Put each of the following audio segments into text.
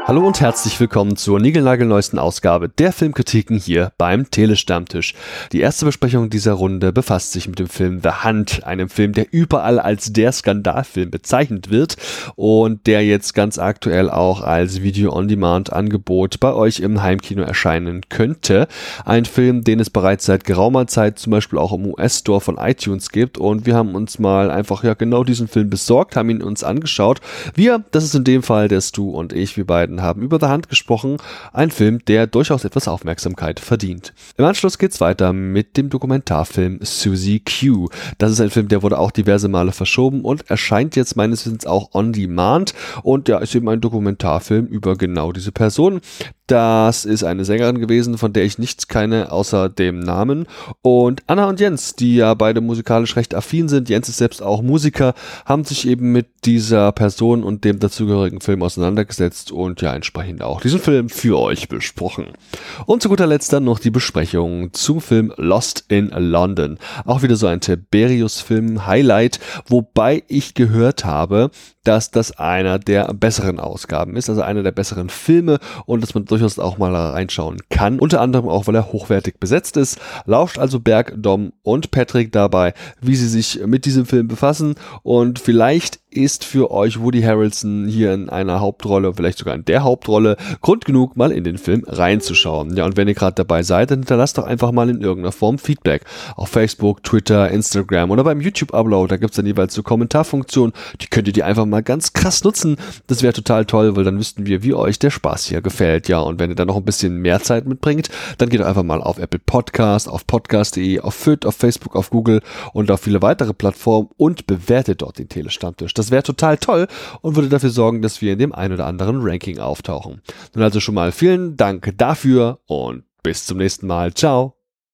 Hallo und herzlich willkommen zur niegelnagelneuesten Ausgabe der Filmkritiken hier beim Telestammtisch. Die erste Besprechung dieser Runde befasst sich mit dem Film The Hunt, einem Film, der überall als der Skandalfilm bezeichnet wird und der jetzt ganz aktuell auch als Video-on-Demand-Angebot bei euch im Heimkino erscheinen könnte. Ein Film, den es bereits seit geraumer Zeit zum Beispiel auch im US-Store von iTunes gibt, und wir haben uns mal einfach genau diesen Film besorgt, haben ihn uns angeschaut. Wir, das ist in dem Fall der Stu und ich, wir beiden haben über The Hunt gesprochen, ein Film, der durchaus etwas Aufmerksamkeit verdient. Im Anschluss geht's weiter mit dem Dokumentarfilm Susie Q. Das ist ein Film, der wurde auch diverse Male verschoben und erscheint jetzt meines Wissens auch on demand, und ja, ist eben ein Dokumentarfilm über genau diese Person. Das ist eine Sängerin gewesen, von der ich nichts kenne, außer dem Namen. Und Anna und Jens, die ja beide musikalisch recht affin sind, Jens ist selbst auch Musiker, haben sich eben mit dieser Person und dem dazugehörigen Film auseinandergesetzt und ja entsprechend auch diesen Film für euch besprochen. Und zu guter Letzt dann noch die Besprechung zum Film Lost in London. Auch wieder so ein Tiberius-Film-Highlight, wobei ich gehört habe, dass das einer der besseren Ausgaben ist, also einer der besseren Filme, und dass man durchaus auch mal reinschauen kann. Unter anderem auch, weil er hochwertig besetzt ist. Lauscht also Berg, Dom und Patrick dabei, wie sie sich mit diesem Film befassen, und vielleicht ist für euch Woody Harrelson hier in einer Hauptrolle, vielleicht sogar in der Hauptrolle, Grund genug, mal in den Film reinzuschauen. Ja, und wenn ihr gerade dabei seid, dann hinterlasst doch einfach mal in irgendeiner Form Feedback. Auf Facebook, Twitter, Instagram oder beim YouTube-Upload, da gibt's dann jeweils so Kommentarfunktionen, die könnt ihr einfach mal ganz krass nutzen. Das wäre total toll, weil dann wüssten wir, wie euch der Spaß hier gefällt. Ja, und wenn ihr dann noch ein bisschen mehr Zeit mitbringt, dann geht doch einfach mal auf Apple Podcast, auf podcast.de, auf FIT, auf Facebook, auf Google und auf viele weitere Plattformen und bewertet dort den Telestammtisch. Das wäre total toll und würde dafür sorgen, dass wir in dem ein oder anderen Ranking auftauchen. Nun also schon mal vielen Dank dafür und bis zum nächsten Mal. Ciao.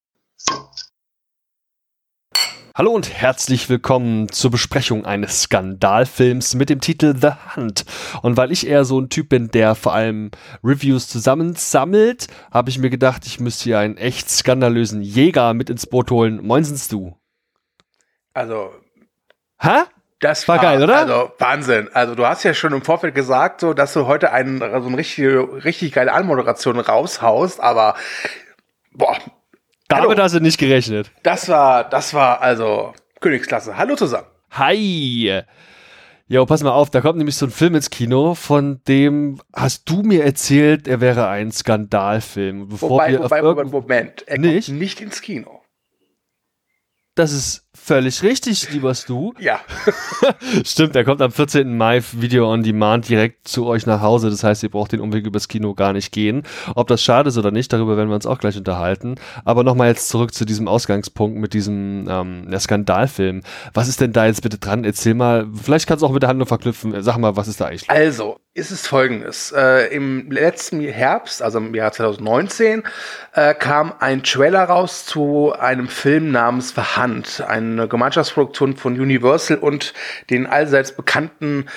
Hallo und herzlich willkommen zur Besprechung eines Skandalfilms mit dem Titel The Hunt. Und weil ich eher so ein Typ bin, der vor allem Reviews zusammensammelt, habe ich mir gedacht, ich müsste hier einen echt skandalösen Jäger mit ins Boot holen. Moinsen, du. Also, hä? Das war geil, oder? Also Wahnsinn. Also du hast ja schon im Vorfeld gesagt, so, dass du heute so eine richtig geile Anmoderation raushaust, aber boah. Damit hast du nicht gerechnet. Das war also Königsklasse. Hallo zusammen. Hi. Jo, pass mal auf, da kommt nämlich so ein Film ins Kino, von dem hast du mir erzählt, er wäre ein Skandalfilm. Moment, er kommt nicht ins Kino. Das ist völlig richtig, lieber Stu. Ja. Stimmt, der kommt am 14. Mai Video on Demand direkt zu euch nach Hause. Das heißt, ihr braucht den Umweg übers Kino gar nicht gehen. Ob das schade ist oder nicht, darüber werden wir uns auch gleich unterhalten. Aber nochmal jetzt zurück zu diesem Ausgangspunkt mit diesem Skandalfilm. Was ist denn da jetzt bitte dran? Erzähl mal, vielleicht kannst du auch mit der Handlung verknüpfen. Sag mal, was ist da eigentlich? Also, ist es folgendes. Im letzten Herbst, also im Jahr 2019, kam ein Trailer raus zu einem Film namens The Hunt, eine Gemeinschaftsproduktion von Universal und den allseits bekannten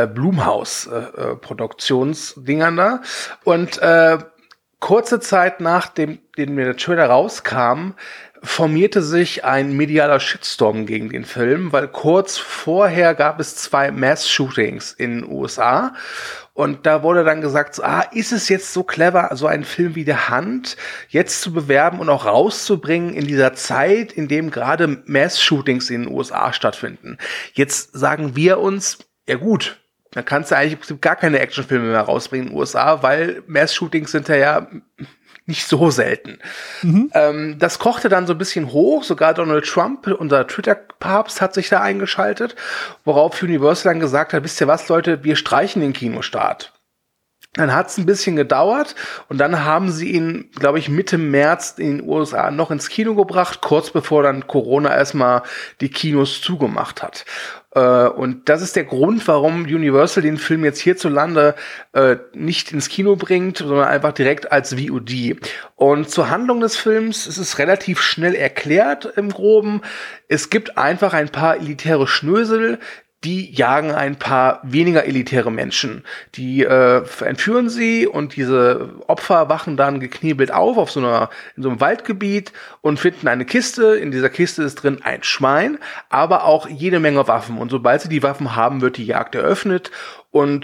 Blumhouse-Produktionsdingern da. Und kurze Zeit nachdem der Trailer rauskam, formierte sich ein medialer Shitstorm gegen den Film, weil kurz vorher gab es 2 Mass-Shootings in den USA. Und da wurde dann gesagt, ist es jetzt so clever, so einen Film wie The Hunt jetzt zu bewerben und auch rauszubringen in dieser Zeit, in dem gerade Mass-Shootings in den USA stattfinden. Jetzt sagen wir uns, ja gut, dann kannst du eigentlich im Prinzip gar keine Actionfilme mehr rausbringen in den USA, weil Mass-Shootings sind ja nicht so selten. Mhm. Das kochte dann so ein bisschen hoch, sogar Donald Trump, unser Twitter-Papst, hat sich da eingeschaltet, worauf Universal dann gesagt hat, wisst ihr was, Leute, wir streichen den Kinostart. Dann hat es ein bisschen gedauert und dann haben sie ihn, glaube ich, Mitte März in den USA noch ins Kino gebracht, kurz bevor dann Corona erstmal die Kinos zugemacht hat. Und das ist der Grund, warum Universal den Film jetzt hierzulande nicht ins Kino bringt, sondern einfach direkt als VOD. Und zur Handlung des Films ist es relativ schnell erklärt im Groben. Es gibt einfach ein paar elitäre Schnösel, die jagen ein paar weniger elitäre Menschen. Die entführen sie und diese Opfer wachen dann geknebelt auf in so einem Waldgebiet und finden eine Kiste. In dieser Kiste ist drin ein Schwein, aber auch jede Menge Waffen. Und sobald sie die Waffen haben, wird die Jagd eröffnet und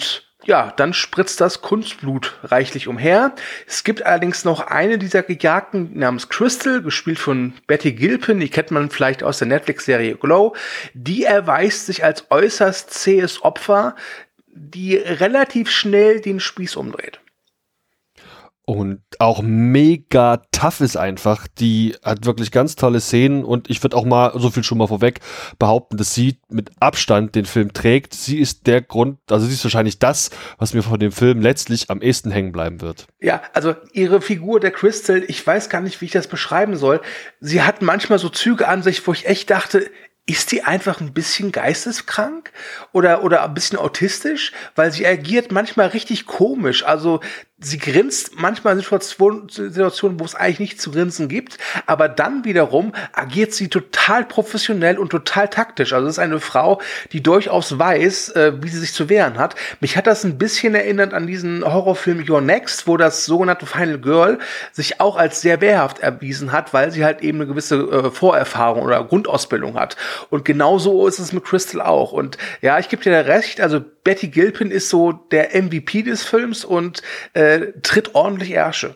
Ja, dann spritzt das Kunstblut reichlich umher. Es gibt allerdings noch eine dieser Gejagten namens Crystal, gespielt von Betty Gilpin, die kennt man vielleicht aus der Netflix-Serie Glow. Die erweist sich als äußerst zähes Opfer, die relativ schnell den Spieß umdreht. Und auch mega tough ist einfach. Die hat wirklich ganz tolle Szenen und ich würde auch mal, so viel schon mal vorweg, behaupten, dass sie mit Abstand den Film trägt. Sie ist der Grund, also sie ist wahrscheinlich das, was mir von dem Film letztlich am ehesten hängen bleiben wird. Ja, also ihre Figur, der Crystal, ich weiß gar nicht, wie ich das beschreiben soll. Sie hat manchmal so Züge an sich, wo ich echt dachte, ist die einfach ein bisschen geisteskrank oder ein bisschen autistisch? Weil sie agiert manchmal richtig komisch. Also sie grinst manchmal in Situationen, wo es eigentlich nichts zu grinsen gibt, aber dann wiederum agiert sie total professionell und total taktisch. Also es ist eine Frau, die durchaus weiß, wie sie sich zu wehren hat. Mich hat das ein bisschen erinnert an diesen Horrorfilm You're Next, wo das sogenannte Final Girl sich auch als sehr wehrhaft erwiesen hat, weil sie halt eben eine gewisse Vorerfahrung oder Grundausbildung hat. Und genauso ist es mit Crystal auch. Und ja, ich gebe dir da recht, also Betty Gilpin ist so der MVP des Films und tritt ordentlich Ärsche.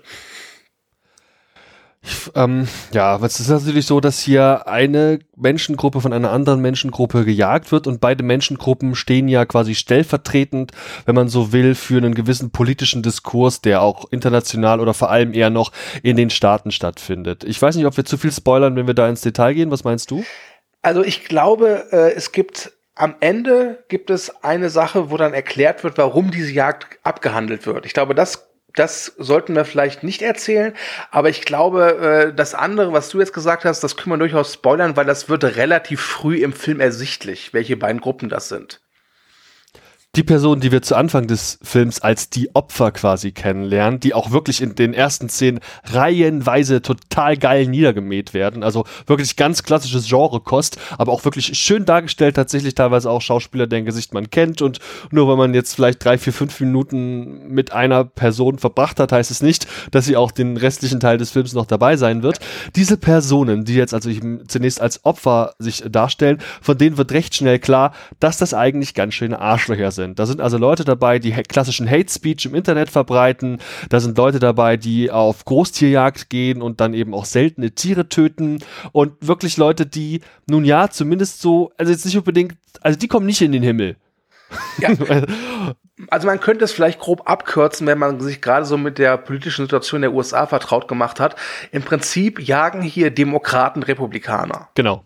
Ja, es ist natürlich so, dass hier eine Menschengruppe von einer anderen Menschengruppe gejagt wird und beide Menschengruppen stehen ja quasi stellvertretend, wenn man so will, für einen gewissen politischen Diskurs, der auch international oder vor allem eher noch in den Staaten stattfindet. Ich weiß nicht, ob wir zu viel spoilern, wenn wir da ins Detail gehen. Was meinst du? Also ich glaube, am Ende gibt es eine Sache, wo dann erklärt wird, warum diese Jagd abgehandelt wird. Ich glaube, das sollten wir vielleicht nicht erzählen, aber ich glaube, das andere, was du jetzt gesagt hast, das können wir durchaus spoilern, weil das wird relativ früh im Film ersichtlich, welche beiden Gruppen das sind. Die Person, die wir zu Anfang des Films als die Opfer quasi kennenlernen, die auch wirklich in den ersten Szenen reihenweise total geil niedergemäht werden, also wirklich ganz klassisches Genrekost, aber auch wirklich schön dargestellt, tatsächlich teilweise auch Schauspieler, deren Gesicht man kennt und nur weil man jetzt vielleicht 3, 4, 5 Minuten mit einer Person verbracht hat, heißt es nicht, dass sie auch den restlichen Teil des Films noch dabei sein wird. Diese Personen, die jetzt also zunächst als Opfer sich darstellen, von denen wird recht schnell klar, dass das eigentlich ganz schöne Arschlöcher sind. Da sind also Leute dabei, die klassischen Hate Speech im Internet verbreiten. Da sind Leute dabei, die auf Großtierjagd gehen und dann eben auch seltene Tiere töten. Und wirklich Leute, die, nun ja, zumindest so, also jetzt nicht unbedingt, also die kommen nicht in den Himmel. Ja. Also man könnte es vielleicht grob abkürzen, wenn man sich gerade so mit der politischen Situation der USA vertraut gemacht hat. Im Prinzip jagen hier Demokraten Republikaner. Genau.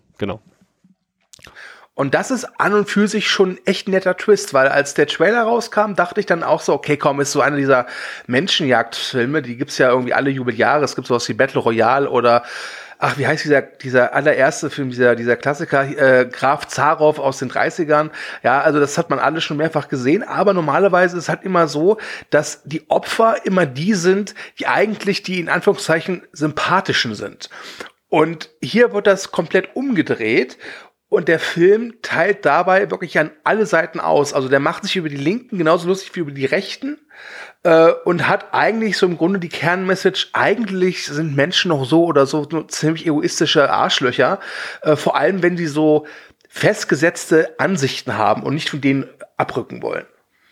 Und das ist an und für sich schon echt ein netter Twist, weil als der Trailer rauskam, dachte ich dann auch so, okay, komm, ist so einer dieser Menschenjagdfilme, die gibt's ja irgendwie alle Jubeljahre, es gibt sowas wie Battle Royale oder, ach, wie heißt dieser allererste Film, dieser Klassiker, Graf Zaroff aus den 30ern, ja, also das hat man alles schon mehrfach gesehen, aber normalerweise ist es halt immer so, dass die Opfer immer die sind, die eigentlich die in Anführungszeichen sympathischen sind. Und hier wird das komplett umgedreht. Und der Film teilt dabei wirklich an alle Seiten aus. Also der macht sich über die Linken genauso lustig wie über die Rechten und hat eigentlich so im Grunde die Kernmessage, eigentlich sind Menschen noch so oder so ziemlich egoistische Arschlöcher, vor allem wenn die so festgesetzte Ansichten haben und nicht von denen abrücken wollen.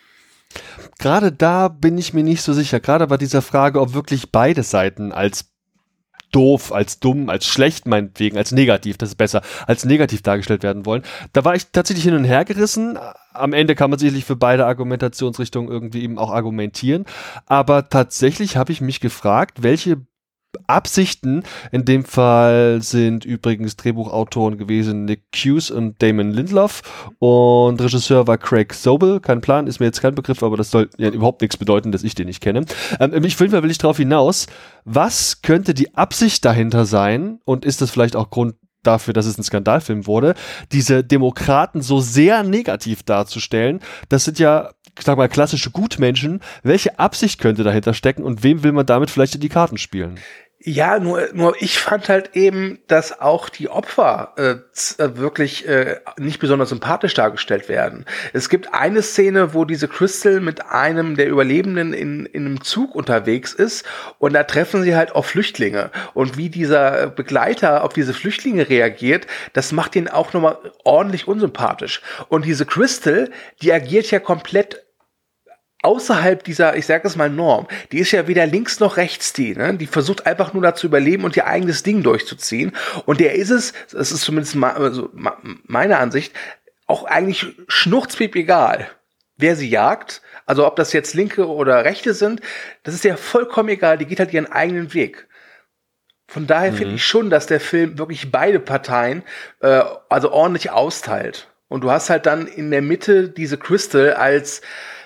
Gerade da bin ich mir nicht so sicher, gerade bei dieser Frage, ob wirklich beide Seiten als doof, als dumm, als schlecht meinetwegen, als negativ, das ist besser, als negativ dargestellt werden wollen. Da war ich tatsächlich hin und her gerissen. Am Ende kann man sicherlich für beide Argumentationsrichtungen irgendwie eben auch argumentieren. Aber tatsächlich habe ich mich gefragt, welche Absichten, in dem Fall sind übrigens Drehbuchautoren gewesen Nick Cuse und Damon Lindelof und Regisseur war Craig Sobel, kein Plan, ist mir jetzt kein Begriff, aber das soll ja überhaupt nichts bedeuten, dass ich den nicht kenne. Will ich darauf hinaus, was könnte die Absicht dahinter sein und ist das vielleicht auch Grund dafür, dass es ein Skandalfilm wurde, diese Demokraten so sehr negativ darzustellen? Das sind ja, ich sag mal, klassische Gutmenschen. Welche Absicht könnte dahinter stecken und wem will man damit vielleicht in die Karten spielen? Ja, nur ich fand halt eben, dass auch die Opfer wirklich nicht besonders sympathisch dargestellt werden. Es gibt eine Szene, wo diese Crystal mit einem der Überlebenden in einem Zug unterwegs ist und da treffen sie halt auf Flüchtlinge. Und wie dieser Begleiter auf diese Flüchtlinge reagiert, das macht ihn auch nochmal ordentlich unsympathisch. Und diese Crystal, die agiert ja komplett außerhalb dieser, ich sage es mal, Norm. Die ist ja weder links noch rechts ne? Die versucht einfach nur da zu überleben und ihr eigenes Ding durchzuziehen. Und der ist es, das ist zumindest meine Ansicht, auch eigentlich schnurzpiep egal, wer sie jagt. Also ob das jetzt Linke oder Rechte sind, das ist ja vollkommen egal. Die geht halt ihren eigenen Weg. Von daher finde ich schon, dass der Film wirklich beide Parteien also ordentlich austeilt. Und du hast halt dann in der Mitte diese Crystal als,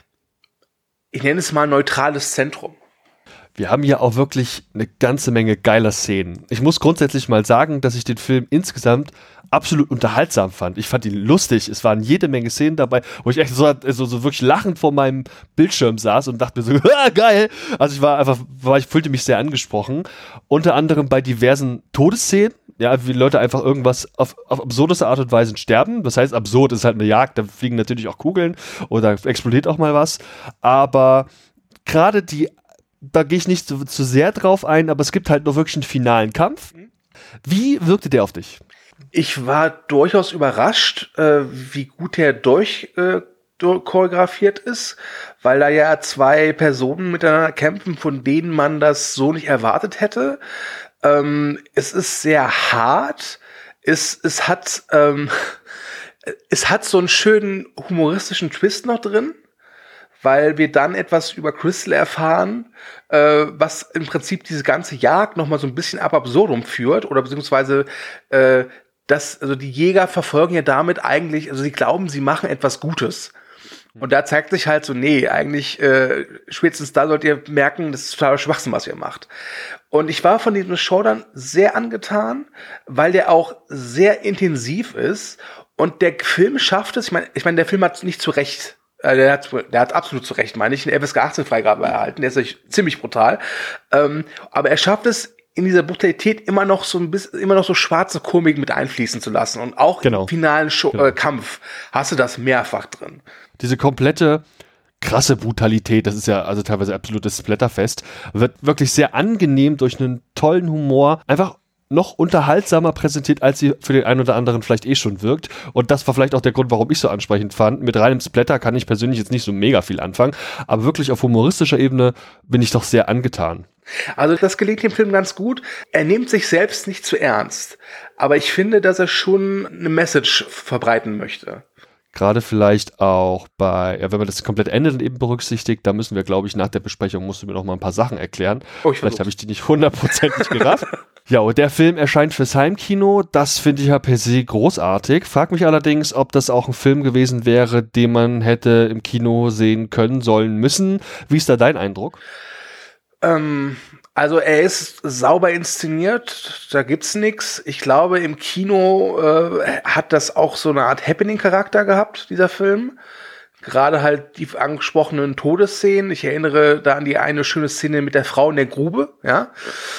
ich nenne es mal, neutrales Zentrum. Wir haben hier auch wirklich eine ganze Menge geiler Szenen. Ich muss grundsätzlich mal sagen, dass ich den Film insgesamt absolut unterhaltsam fand. Ich fand ihn lustig. Es waren jede Menge Szenen dabei, wo ich echt so wirklich lachend vor meinem Bildschirm saß und dachte mir so, geil. Also ich fühlte mich sehr angesprochen. Unter anderem bei diversen Todesszenen. Ja, wie Leute einfach irgendwas auf absurdeste Art und Weise sterben. Das heißt, absurd ist halt eine Jagd. Da fliegen natürlich auch Kugeln oder explodiert auch mal was. Aber gerade da gehe ich nicht zu sehr drauf ein, aber es gibt halt noch wirklich einen finalen Kampf. Wie wirkte der auf dich? Ich war durchaus überrascht, wie gut der choreografiert ist, weil da ja zwei Personen miteinander kämpfen, von denen man das so nicht erwartet hätte. Es ist sehr hart. Es hat so einen schönen humoristischen Twist noch drin, weil wir dann etwas über Crystal erfahren, was im Prinzip diese ganze Jagd noch mal so ein bisschen ab absurdum führt, oder beziehungsweise also die Jäger verfolgen ja damit eigentlich, also sie glauben, sie machen etwas Gutes. Und da zeigt sich halt so, nee, eigentlich spätestens da sollt ihr merken, das ist totaler Schwachsinn, was ihr macht. Und ich war von diesem Showdown sehr angetan, weil der auch sehr intensiv ist und der Film schafft es, ich meine, der Film hat nicht zu Recht, der hat absolut zu Recht, meine ich, eine FSK 18 Freigabe erhalten, der ist echt ziemlich brutal, aber er schafft es, in dieser Brutalität immer noch so schwarze Komik mit einfließen zu lassen. Und auch im finalen Kampf hast du das mehrfach drin. Diese komplette krasse Brutalität, das ist ja also teilweise absolutes Splatterfest, wird wirklich sehr angenehm durch einen tollen Humor einfach noch unterhaltsamer präsentiert, als sie für den einen oder anderen vielleicht schon wirkt. Und das war vielleicht auch der Grund, warum ich so ansprechend fand. Mit reinem Splatter kann ich persönlich jetzt nicht so mega viel anfangen, aber wirklich auf humoristischer Ebene bin ich doch sehr angetan. Also das gelingt dem Film ganz gut. Er nimmt sich selbst nicht zu ernst, aber ich finde, dass er schon eine Message verbreiten möchte. Gerade vielleicht auch wenn man das komplett Ende dann eben berücksichtigt, da müssen wir, glaube ich, nach der Besprechung musst du mir noch mal ein paar Sachen erklären. Vielleicht habe ich die nicht 100%ig gerafft. Ja, und der Film erscheint fürs Heimkino. Das finde ich ja per se großartig. Frag mich allerdings, ob das auch ein Film gewesen wäre, den man hätte im Kino sehen können, sollen, müssen. Wie ist da dein Eindruck? Also er ist sauber inszeniert, da gibt's nix. Ich glaube, im Kino hat das auch so eine Art Happening-Charakter gehabt, dieser Film. Gerade halt die angesprochenen Todesszenen. Ich erinnere da an die eine schöne Szene mit der Frau in der Grube, ja.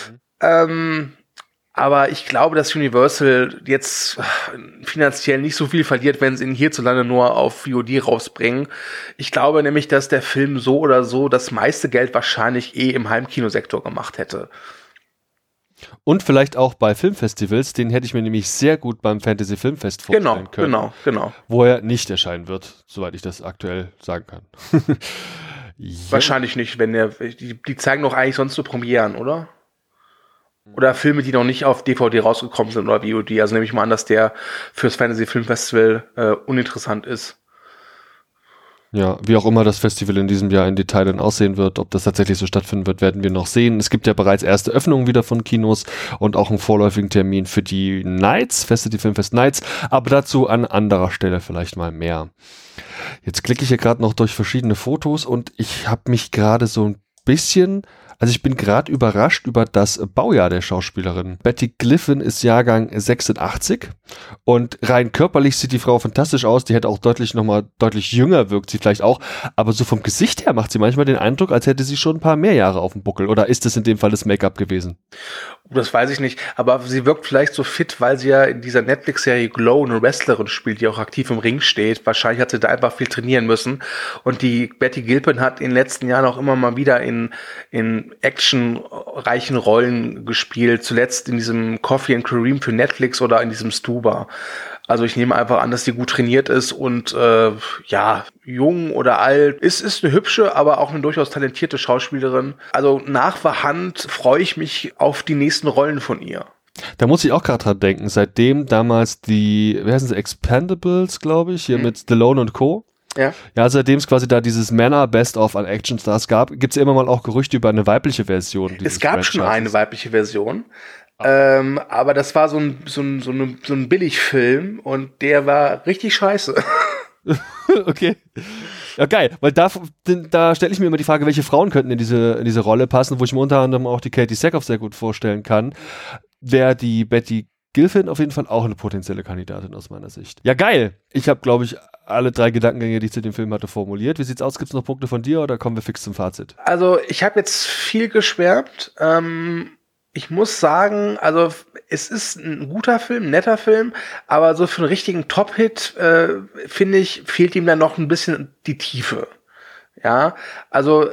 Aber ich glaube, dass Universal jetzt finanziell nicht so viel verliert, wenn sie ihn hierzulande nur auf VOD rausbringen. Ich glaube nämlich, dass der Film so oder so das meiste Geld wahrscheinlich im Heimkinosektor gemacht hätte. Und vielleicht auch bei Filmfestivals, den hätte ich mir nämlich sehr gut beim Fantasy Filmfest vorstellen können. Genau. Wo er nicht erscheinen wird, soweit ich das aktuell sagen kann. Ja. Wahrscheinlich nicht, wenn die zeigen doch eigentlich sonst so Premieren, oder? Oder Filme, die noch nicht auf DVD rausgekommen sind oder VOD. Also nehme ich mal an, dass der fürs Fantasy Film Festival uninteressant ist. Ja, wie auch immer das Festival in diesem Jahr in Detail dann aussehen wird, ob das tatsächlich so stattfinden wird, werden wir noch sehen. Es gibt ja bereits erste Öffnungen wieder von Kinos und auch einen vorläufigen Termin für die Nights, Fantasy Filmfest Nights, aber dazu an anderer Stelle vielleicht mal mehr. Jetzt klicke ich hier gerade noch durch verschiedene Fotos und ich habe mich gerade so ein bisschen... Also ich bin gerade überrascht über das Baujahr der Schauspielerin. Betty Gliffin ist Jahrgang 86 und rein körperlich sieht die Frau fantastisch aus. Die hätte auch deutlich jünger wirkt sie vielleicht auch. Aber so vom Gesicht her macht sie manchmal den Eindruck, als hätte sie schon ein paar mehr Jahre auf dem Buckel. Oder ist das in dem Fall das Make-up gewesen? Das weiß ich nicht. Aber sie wirkt vielleicht so fit, weil sie ja in dieser Netflix-Serie Glow eine Wrestlerin spielt, die auch aktiv im Ring steht. Wahrscheinlich hat sie da einfach viel trainieren müssen. Und die Betty Gilpin hat in den letzten Jahren auch immer mal wieder in actionreichen Rollen gespielt. Zuletzt in diesem Coffee and Kareem für Netflix oder in diesem Stuba. Also ich nehme einfach an, dass die gut trainiert ist und jung oder alt. Ist eine hübsche, aber auch eine durchaus talentierte Schauspielerin. Also nach The Hunt freue ich mich auf die nächsten Rollen von ihr. Da muss ich auch gerade dran denken, seitdem damals wie heißen sie, Expendables, glaube ich, hier mit Stallone und Co. Ja, seitdem es quasi da dieses Männer-Best-of an Actionstars gab, gibt es ja immer mal auch Gerüchte über eine weibliche Version. Es gab schon eine weibliche Version, aber das war so ein Billigfilm und der war richtig scheiße. Okay. Ja, geil, weil da stelle ich mir immer die Frage, welche Frauen könnten in diese Rolle passen, wo ich mir unter anderem auch die Katie Sackhoff sehr gut vorstellen kann. Wäre die Betty Gilfin auf jeden Fall auch eine potenzielle Kandidatin aus meiner Sicht. Ja, geil. Ich habe, glaube ich, alle 3 Gedankengänge, die ich zu dem Film hatte, formuliert. Wie sieht's aus? Gibt's noch Punkte von dir oder kommen wir fix zum Fazit? Also, ich habe jetzt viel geschwärmt. Ich muss sagen, also es ist ein guter Film, ein netter Film, aber so für einen richtigen Top-Hit, finde ich, fehlt ihm dann noch ein bisschen die Tiefe. Ja, also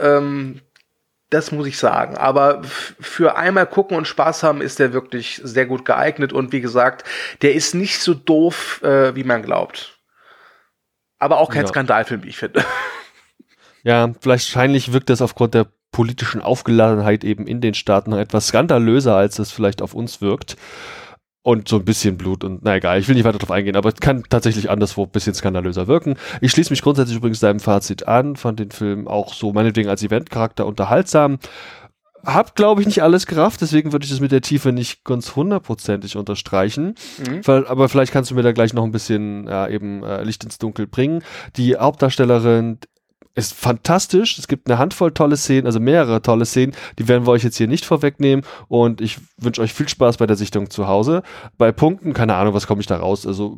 das muss ich sagen. Aber für einmal gucken und Spaß haben ist der wirklich sehr gut geeignet. Und wie gesagt, der ist nicht so doof, wie man glaubt. Aber auch kein Skandalfilm, wie ich finde. Ja, wahrscheinlich wirkt das aufgrund der politischen Aufgeladenheit eben in den Staaten noch etwas skandalöser, als es vielleicht auf uns wirkt. Und so ein bisschen Blut und na egal, ich will nicht weiter drauf eingehen, aber es kann tatsächlich anderswo ein bisschen skandalöser wirken. Ich schließe mich grundsätzlich übrigens deinem Fazit an, fand den Film auch so meinetwegen als Eventcharakter unterhaltsam. Hab, glaube ich, nicht alles gerafft, deswegen würde ich das mit der Tiefe nicht ganz 100%ig unterstreichen. Aber vielleicht kannst du mir da gleich noch ein bisschen Licht ins Dunkel bringen. Die Hauptdarstellerin ist fantastisch. Es gibt eine Handvoll tolle Szenen, also mehrere tolle Szenen, die werden wir euch jetzt hier nicht vorwegnehmen und ich wünsche euch viel Spaß bei der Sichtung zu Hause. Bei Punkten, keine Ahnung, was komme ich da raus? Also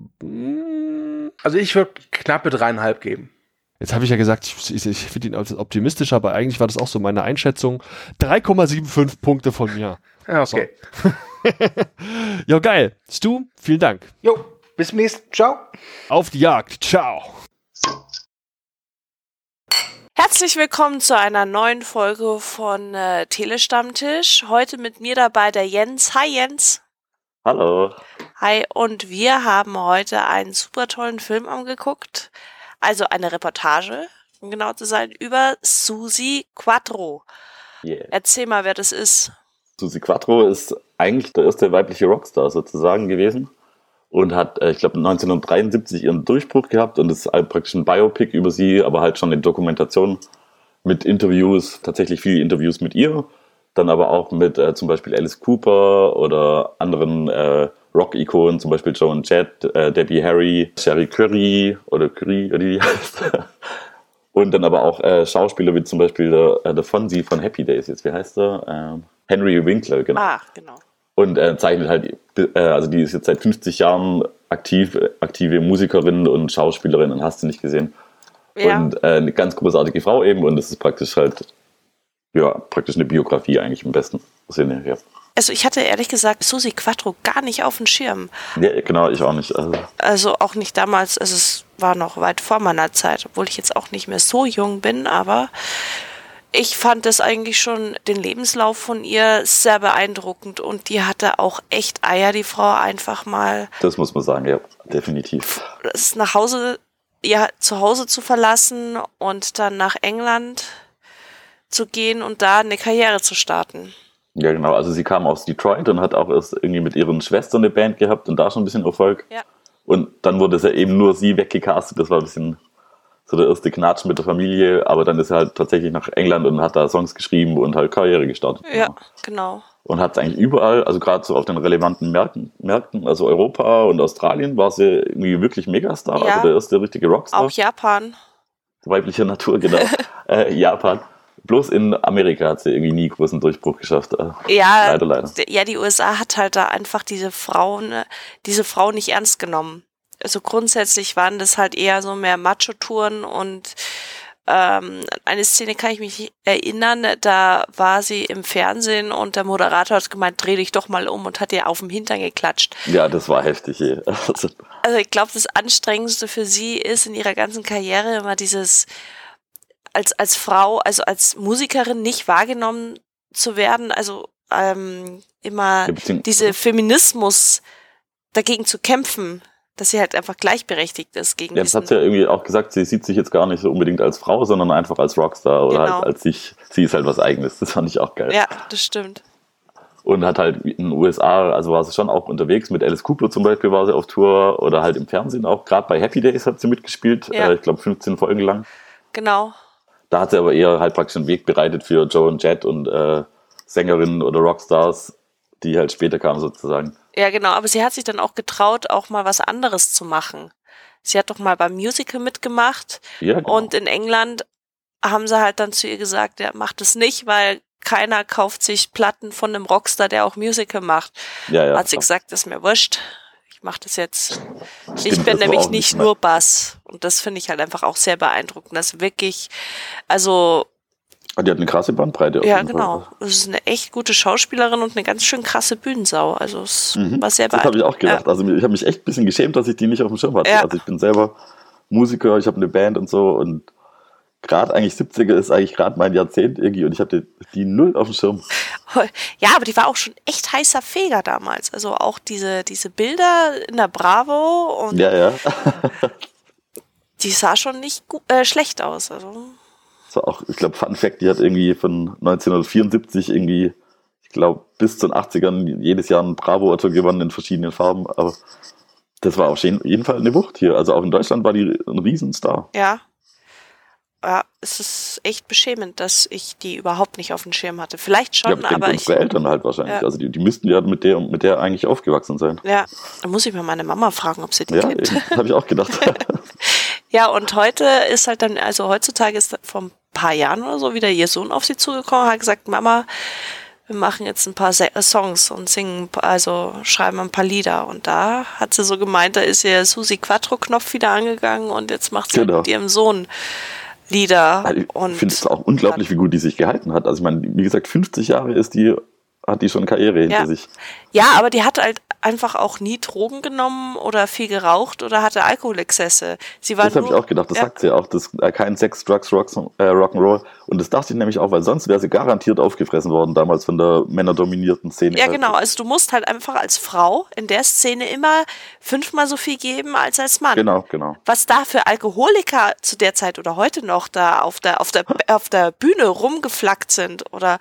ich würde knappe 3,5 geben. Jetzt habe ich ja gesagt, ich finde ihn als optimistisch, aber eigentlich war das auch so meine Einschätzung. 3,75 Punkte von mir. Ja, okay. So. Jo, geil. Stu, vielen Dank. Jo, bis zum nächsten. Ciao. Auf die Jagd. Ciao. Herzlich willkommen zu einer neuen Folge von Telestammtisch. Heute mit mir dabei der Jens. Hi Jens. Hallo. Hi, und wir haben heute einen super tollen Film angeguckt. Also eine Reportage, um genau zu sein, über Suzi Quatro. Yeah. Erzähl mal, wer das ist. Suzi Quatro ist eigentlich der erste weibliche Rockstar sozusagen gewesen und hat, ich glaube, 1973 ihren Durchbruch gehabt und ist praktisch ein Biopic über sie, aber halt schon eine Dokumentation mit Interviews, tatsächlich viele Interviews mit ihr, dann aber auch mit zum Beispiel Alice Cooper oder anderen Rock-Ikonen, zum Beispiel Joe and Jett, Debbie Harry, Cherie Curry oder wie heißt. Und dann aber auch Schauspieler wie zum Beispiel der Fonzie von Happy Days, jetzt wie heißt er? Henry Winkler, genau. Ah, genau. Und zeichnet halt, also die ist jetzt seit 50 Jahren aktive Musikerin und Schauspielerin und hast du nicht gesehen. Ja. Und eine ganz großartige Frau eben und das ist praktisch halt, praktisch eine Biografie eigentlich im besten Sinne, ja. Also ich hatte ehrlich gesagt Suzi Quatro gar nicht auf dem Schirm. Ja, genau, ich auch nicht. Also auch nicht damals, also es war noch weit vor meiner Zeit, obwohl ich jetzt auch nicht mehr so jung bin, aber ich fand das eigentlich schon, den Lebenslauf von ihr sehr beeindruckend und die hatte auch echt Eier, die Frau einfach mal. Das muss man sagen, ja, definitiv. Das zu Hause zu verlassen und dann nach England zu gehen und da eine Karriere zu starten. Ja, genau. Also sie kam aus Detroit und hat auch erst irgendwie mit ihren Schwestern eine Band gehabt und da schon ein bisschen Erfolg. Ja. Und dann wurde es ja eben nur sie weggecastet. Das war ein bisschen so der erste Knatsch mit der Familie. Aber dann ist er halt tatsächlich nach England und hat da Songs geschrieben und halt Karriere gestartet. Ja, genau. Und hat es eigentlich überall, also gerade so auf den relevanten Märkten, also Europa und Australien, war sie irgendwie wirklich Megastar. Ja. Also der erste richtige Rockstar. Auch Japan. Weiblicher Natur, genau. Japan. Bloß in Amerika hat sie irgendwie nie großen Durchbruch geschafft. Ja, leider. Ja, die USA hat halt da einfach diese Frau nicht ernst genommen. Also grundsätzlich waren das halt eher so mehr Macho-Touren und eine Szene kann ich mich erinnern, da war sie im Fernsehen und der Moderator hat gemeint, dreh dich doch mal um und hat ihr auf dem Hintern geklatscht. Ja, das war heftig. Also ich glaube, das Anstrengendste für sie ist in ihrer ganzen Karriere immer dieses als Frau, also als Musikerin nicht wahrgenommen zu werden, also immer diese Feminismus dagegen zu kämpfen. dass sie halt einfach gleichberechtigt ist gegen Ja, das hat sie ja irgendwie auch gesagt, sie sieht sich jetzt gar nicht so unbedingt als Frau, sondern einfach als Rockstar oder Genau. halt als sich. Sie ist halt was Eigenes. Das fand ich auch geil. Ja, das stimmt. Und hat halt in den USA, also war sie schon auch unterwegs, mit Alice Cooper zum Beispiel war sie auf Tour oder halt im Fernsehen auch. Gerade bei Happy Days hat sie mitgespielt, Ja. ich glaube 15 Folgen lang. Genau. Da hat sie aber eher halt praktisch einen Weg bereitet für Joe und Jet und Sängerinnen oder Rockstars, die halt später kamen sozusagen. Ja, genau. Aber sie hat sich dann auch getraut, auch mal was anderes zu machen. Sie hat doch mal beim Musical mitgemacht. Ja, genau. Und in England haben sie halt dann zu ihr gesagt, ja, macht es nicht, weil keiner kauft sich Platten von einem Rockstar, der auch Musical macht. Ja, Hat sie gesagt, ist mir wurscht. Ich mache das jetzt. Ich Stimmt, bin das war nämlich auch nicht nicht nur Bass. Und das finde ich halt einfach auch sehr beeindruckend. Das wirklich, also, Die hat eine krasse Bandbreite. auf ja, jeden Fall. genau. Das ist eine echt gute Schauspielerin und eine ganz schön krasse Bühnensau. Also, es war sehr Das habe ich beeindruckend. auch gedacht. Also ich habe mich echt ein bisschen geschämt, dass ich die nicht auf dem Schirm hatte. Ja. Also ich bin selber Musiker, ich habe eine Band und so und gerade eigentlich 70er ist eigentlich gerade mein Jahrzehnt irgendwie und ich hatte die null auf dem Schirm. Ja, aber die war auch schon echt heißer Feger damals. Also auch diese Bilder in der Bravo und Ja, ja. die sah schon nicht schlecht aus. Also, Das war auch, ich glaube, Fun Fact, die hat irgendwie von 1974 irgendwie, ich glaube, bis zu den 80ern jedes Jahr einen Bravo-Otto gewonnen in verschiedenen Farben. Aber das war auf jeden Fall eine Wucht hier. Also auch in Deutschland war die ein Riesenstar. ja. Ja, es ist echt beschämend, dass ich die überhaupt nicht auf dem Schirm hatte. Vielleicht Ja, schon, ich denke, aber unsere Eltern halt wahrscheinlich. Ja. Also die müssten ja mit der eigentlich aufgewachsen sein. ja, da muss ich mal meine Mama fragen, ob sie die Ja, kennt. habe ich auch gedacht. Ja, und heute ist halt dann, also heutzutage ist vor ein paar Jahren oder so wieder ihr Sohn auf sie zugekommen, hat gesagt, Mama, wir machen jetzt ein paar Songs und schreiben ein paar Lieder. Und da hat sie so gemeint, da ist ihr Susi Quattro-Knopf wieder angegangen und jetzt macht sie Genau. mit ihrem Sohn Lieder. Ich Und finde es auch unglaublich, wie gut die sich gehalten hat. Also ich meine, wie gesagt, 50 Jahre hat die schon Karriere hinter sich. ja, aber die hat halt einfach auch nie Drogen genommen oder viel geraucht oder hatte Alkoholexzesse. Sie war Das habe ich auch gedacht, das sagt sie ja auch. Das, kein Sex, Drugs, Rock'n'Roll. Und das dachte ich nämlich auch, weil sonst wäre sie garantiert aufgefressen worden, damals von der männerdominierten Szene. Ja, genau. Also du musst halt einfach als Frau in der Szene immer 5-mal so viel geben als Mann. Genau. Was da für Alkoholiker zu der Zeit oder heute noch da auf der Bühne rumgeflackt sind oder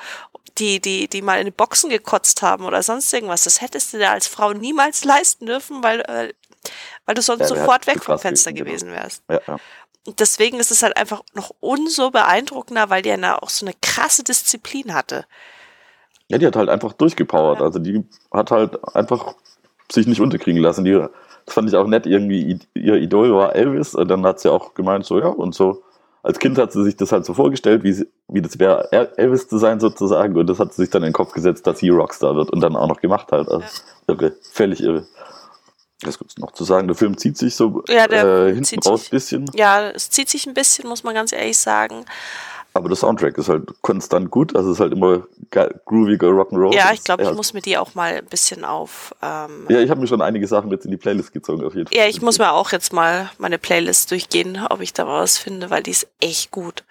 die mal in die Boxen gekotzt haben oder sonst irgendwas, das hättest du dir als Frau niemals leisten dürfen, weil du sonst sofort weg vom Fenster gewesen wärst. Ja. Und deswegen ist es halt einfach noch umso beeindruckender, weil die ja auch so eine krasse Disziplin hatte. Ja, die hat halt einfach durchgepowert. Ja. Also die hat halt einfach sich nicht unterkriegen lassen. Das fand ich auch nett, irgendwie ihr Idol war Elvis und dann hat sie auch gemeint, so ja, und so. Als Kind hat sie sich das halt so vorgestellt, wie das wäre, Elvis zu sein sozusagen, und das hat sie sich dann in den Kopf gesetzt, dass sie Rockstar wird und dann auch noch gemacht halt. Also irre, völlig irre. Was gibt's noch zu sagen? Der Film zieht sich so hinten raus ein bisschen. Ja, es zieht sich ein bisschen, muss man ganz ehrlich sagen. Aber der Soundtrack ist halt konstant gut, also es ist halt immer grooviger Rock'n'Roll. Ja, ich glaube, ich muss mir die auch mal ein bisschen auf... ja, ich habe mir schon einige Sachen jetzt in die Playlist gezogen, auf jeden Fall. Ja, ich muss mir auch jetzt mal meine Playlist durchgehen, ob ich da was finde, weil die ist echt gut.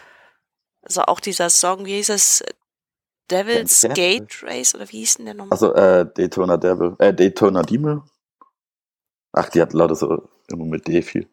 Also auch dieser Song, wie hieß es? Devil's Gate Race, oder wie hieß denn der nochmal? Also Daytona Demon. Ach, die hat lauter so immer mit D viel.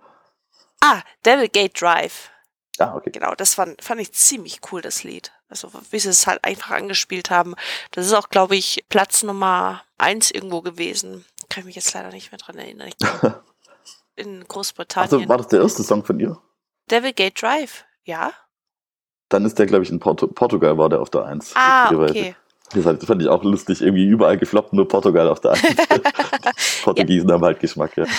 Devil Gate Drive. Ah, okay. Genau, das fand ich ziemlich cool, das Lied. Also wie sie es halt einfach angespielt haben. Das ist auch, glaube ich, Platz Nummer 1 irgendwo gewesen. Kann ich mich jetzt leider nicht mehr dran erinnern. Ich glaub, in Großbritannien. Also war das der erste Song von ihr? Devil Gate Drive, ja. Dann ist der, glaube ich, in Portugal war der auf der 1. Okay. Das fand ich auch lustig, irgendwie überall gefloppt, nur Portugal auf der 1. Portugiesen haben halt Geschmack, ja.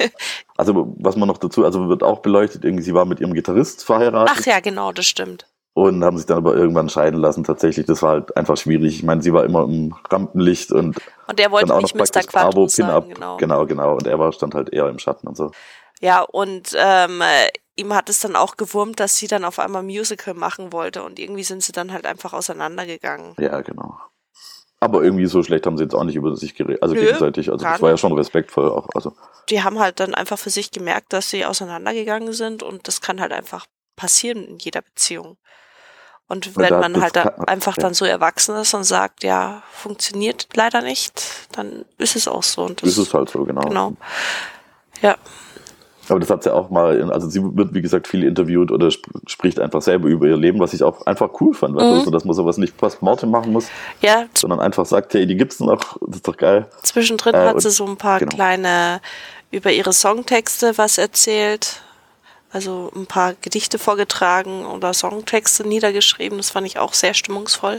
Also, was man noch dazu, also wird auch beleuchtet, irgendwie, sie war mit ihrem Gitarrist verheiratet. Ach ja, genau, das stimmt. Und haben sich dann aber irgendwann scheiden lassen, tatsächlich. Das war halt einfach schwierig. Ich meine, sie war immer im Rampenlicht und er wollte dann auch nicht noch Mr. Quattro sagen, genau. Und er stand halt eher im Schatten und so. Ja, und ihm hat es dann auch gewurmt, dass sie dann auf einmal Musical machen wollte und irgendwie sind sie dann halt einfach auseinandergegangen. Ja, genau. Aber irgendwie so schlecht haben sie jetzt auch nicht über sich geredet, also gegenseitig. Also das war ja schon respektvoll auch. Also. Die haben halt dann einfach für sich gemerkt, dass sie auseinandergegangen sind und das kann halt einfach passieren in jeder Beziehung. Und wenn man halt einfach dann so erwachsen ist und sagt, ja, funktioniert leider nicht, dann ist es auch so. Und das ist es halt so, genau. Ja. Aber das hat sie auch mal, also sie wird, wie gesagt, viel interviewt oder spricht einfach selber über ihr Leben, was ich auch einfach cool fand, also, dass man sowas nicht post-mortem machen muss, sondern einfach sagt, hey, die gibt's noch, das ist doch geil. Zwischendrin hat sie so ein paar kleine, über ihre Songtexte was erzählt, also ein paar Gedichte vorgetragen oder Songtexte niedergeschrieben, das fand ich auch sehr stimmungsvoll.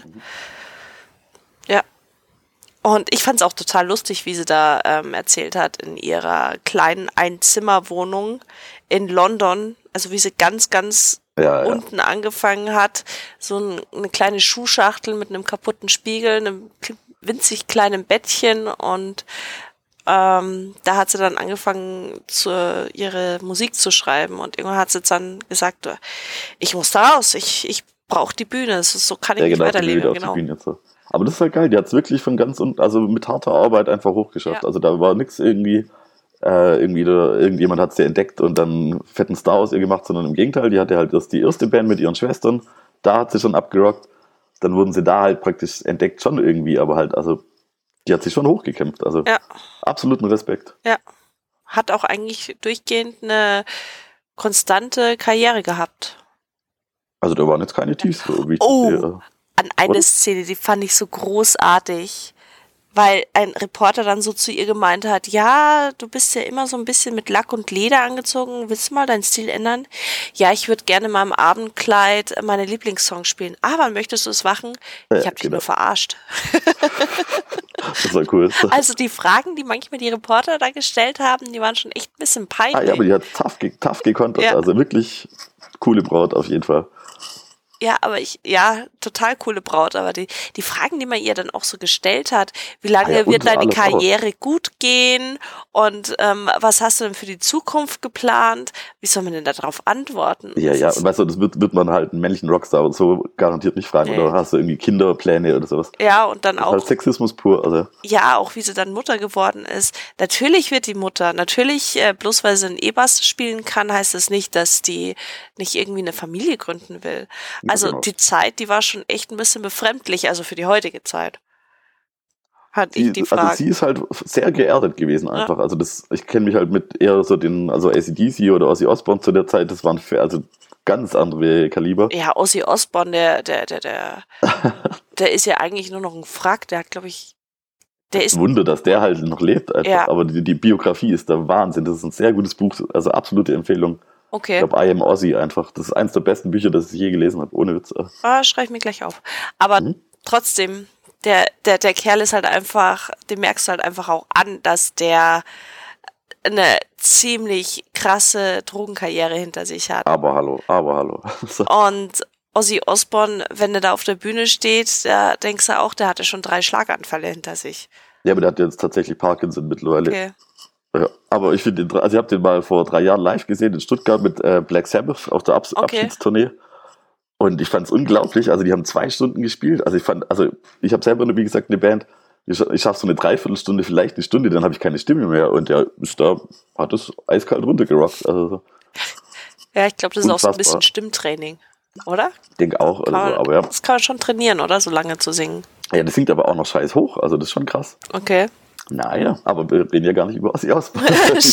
Ja. Und ich fand es auch total lustig, wie sie da erzählt hat, in ihrer kleinen Einzimmerwohnung in London, also wie sie ganz, ganz unten angefangen hat, so eine kleine Schuhschachtel mit einem kaputten Spiegel, einem winzig kleinen Bettchen und da hat sie dann angefangen, ihre Musik zu schreiben und irgendwann hat sie dann gesagt, ich muss da raus, ich brauche die Bühne, so kann ich nicht weiterleben. Genau. Aber das ist halt geil, die hat es wirklich von ganz unten, also mit harter Arbeit einfach hochgeschafft. Ja. Also da war nichts irgendjemand hat sie entdeckt und dann fetten Star aus ihr gemacht, sondern im Gegenteil, die hatte halt erst die erste Band mit ihren Schwestern, da hat sie schon abgerockt, dann wurden sie da halt praktisch entdeckt schon irgendwie, aber halt, also die hat sich schon hochgekämpft, also absoluten Respekt. Ja, hat auch eigentlich durchgehend eine konstante Karriere gehabt. Also da waren jetzt keine Tiefs. An eine Szene, die fand ich so großartig, weil ein Reporter dann so zu ihr gemeint hat, ja, du bist ja immer so ein bisschen mit Lack und Leder angezogen, willst du mal deinen Stil ändern? Ja, ich würde gerne mal im Abendkleid meine Lieblingssongs spielen. Ah, wann möchtest du es machen? Ich habe dich nur verarscht. Das war cool. Also die Fragen, die manchmal die Reporter da gestellt haben, die waren schon echt ein bisschen peinlich. Ja, aber die hat tough gekontert, also wirklich coole Braut auf jeden Fall. Ja, aber total coole Braut, aber die Fragen, die man ihr dann auch so gestellt hat, wie lange wird deine Karriere gut gehen und was hast du denn für die Zukunft geplant? Wie soll man denn darauf antworten? Ja, und weißt du, das wird man halt einen männlichen Rockstar und so garantiert nicht fragen, oder hast du irgendwie Kinderpläne oder sowas? Ja, und dann das auch. Ist halt Sexismus pur, also. Ja, auch wie sie dann Mutter geworden ist. Natürlich wird die Mutter, bloß weil sie einen E-Bass spielen kann, heißt es nicht, dass die nicht irgendwie eine Familie gründen will. Also die Zeit, die war schon echt ein bisschen befremdlich, also für die heutige Zeit. Die Frage. Also sie ist halt sehr geerdet gewesen einfach. Ja. Also ich kenne mich halt mit eher so also AC/DC oder Ozzy Osbourne zu der Zeit, das waren also ganz andere Kaliber. Ja, Ozzy Osbourne, der ist ja eigentlich nur noch ein Frack, der hat, glaube ich, Wunder, dass der halt noch lebt einfach. Ja. Aber die Biografie ist der Wahnsinn. Das ist ein sehr gutes Buch, also absolute Empfehlung. Okay. Ich glaube, I Am Ozzy einfach. Das ist eins der besten Bücher, das ich je gelesen habe, ohne Witz. Schreibe ich mir gleich auf. Aber trotzdem, der Kerl ist halt einfach, dem merkst du halt einfach auch an, dass der eine ziemlich krasse Drogenkarriere hinter sich hat. Aber hallo. Und Ozzy Osbourne, wenn er da auf der Bühne steht, da denkst du auch, der hatte schon 3 Schlaganfälle hinter sich. Ja, aber der hat jetzt tatsächlich Parkinson mittlerweile. Okay. Ja, aber ich finde ich habe den mal vor 3 Jahren live gesehen in Stuttgart mit Black Sabbath auf der Abschiedstournee. Und ich fand es unglaublich. Also die haben 2 Stunden gespielt. Also ich habe selber, wie gesagt, eine Band. Ich schaffe so eine Dreiviertelstunde, vielleicht eine Stunde, dann habe ich keine Stimme mehr. Und hat es eiskalt runtergerockt. Also, ja, ich glaube, das ist auch so ein bisschen Stimmtraining, oder? Ich denke auch. Aber ja. Das kann man schon trainieren, oder? So lange zu singen. Ja, das singt aber auch noch scheiß hoch. Also das ist schon krass. Okay. Naja, aber wir reden ja gar nicht über Ozzy Osbourne.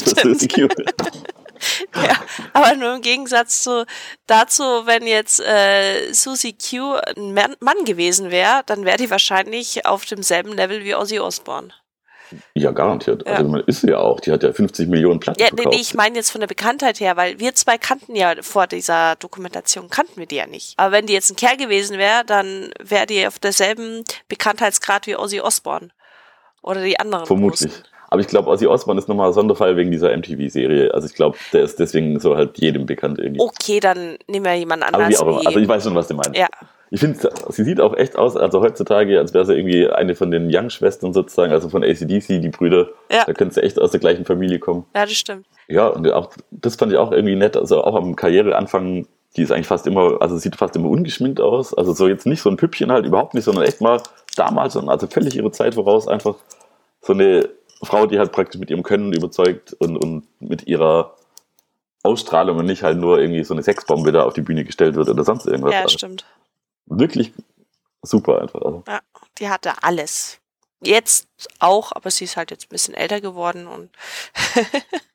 Ja, aber nur im Gegensatz dazu, wenn jetzt Susie Q ein Mann gewesen wäre, dann wäre die wahrscheinlich auf demselben Level wie Ozzy Osbourne. Ja, garantiert. Ja. Also man ist sie ja auch. Die hat ja 50 Millionen Platten verkauft. Nee, ich meine jetzt von der Bekanntheit her, weil wir 2 kannten ja vor dieser Dokumentation, kannten wir die ja nicht. Aber wenn die jetzt ein Kerl gewesen wäre, dann wäre die auf derselben Bekanntheitsgrad wie Ozzy Osbourne. Oder die anderen. Vermutlich. Großen. Aber ich glaube, Ozzy Osbourne ist nochmal ein Sonderfall wegen dieser MTV-Serie. Also ich glaube, der ist deswegen so halt jedem bekannt irgendwie. Okay, dann nehmen wir jemanden anders. Aber wie auch immer. Also ich weiß schon, was du meinst. Ja. Ich finde, sie sieht auch echt aus, also heutzutage, als wäre sie irgendwie eine von den Young-Schwestern sozusagen, also von AC/DC, die Brüder. Ja. Da könnte sie echt aus der gleichen Familie kommen. Ja, das stimmt. Ja, und auch das fand ich auch irgendwie nett. Also auch am Karriereanfang, die ist eigentlich fast immer, also sieht fast immer ungeschminkt aus. Also so jetzt nicht so ein Püppchen halt, überhaupt nicht, sondern echt mal damals, also völlig ihre Zeit voraus, einfach so eine Frau, die halt praktisch mit ihrem Können überzeugt und mit ihrer Ausstrahlung und nicht halt nur irgendwie so eine Sexbombe da auf die Bühne gestellt wird oder sonst irgendwas. Ja, stimmt. Wirklich super einfach. Also. Ja, die hatte alles. Jetzt auch, aber sie ist halt jetzt ein bisschen älter geworden und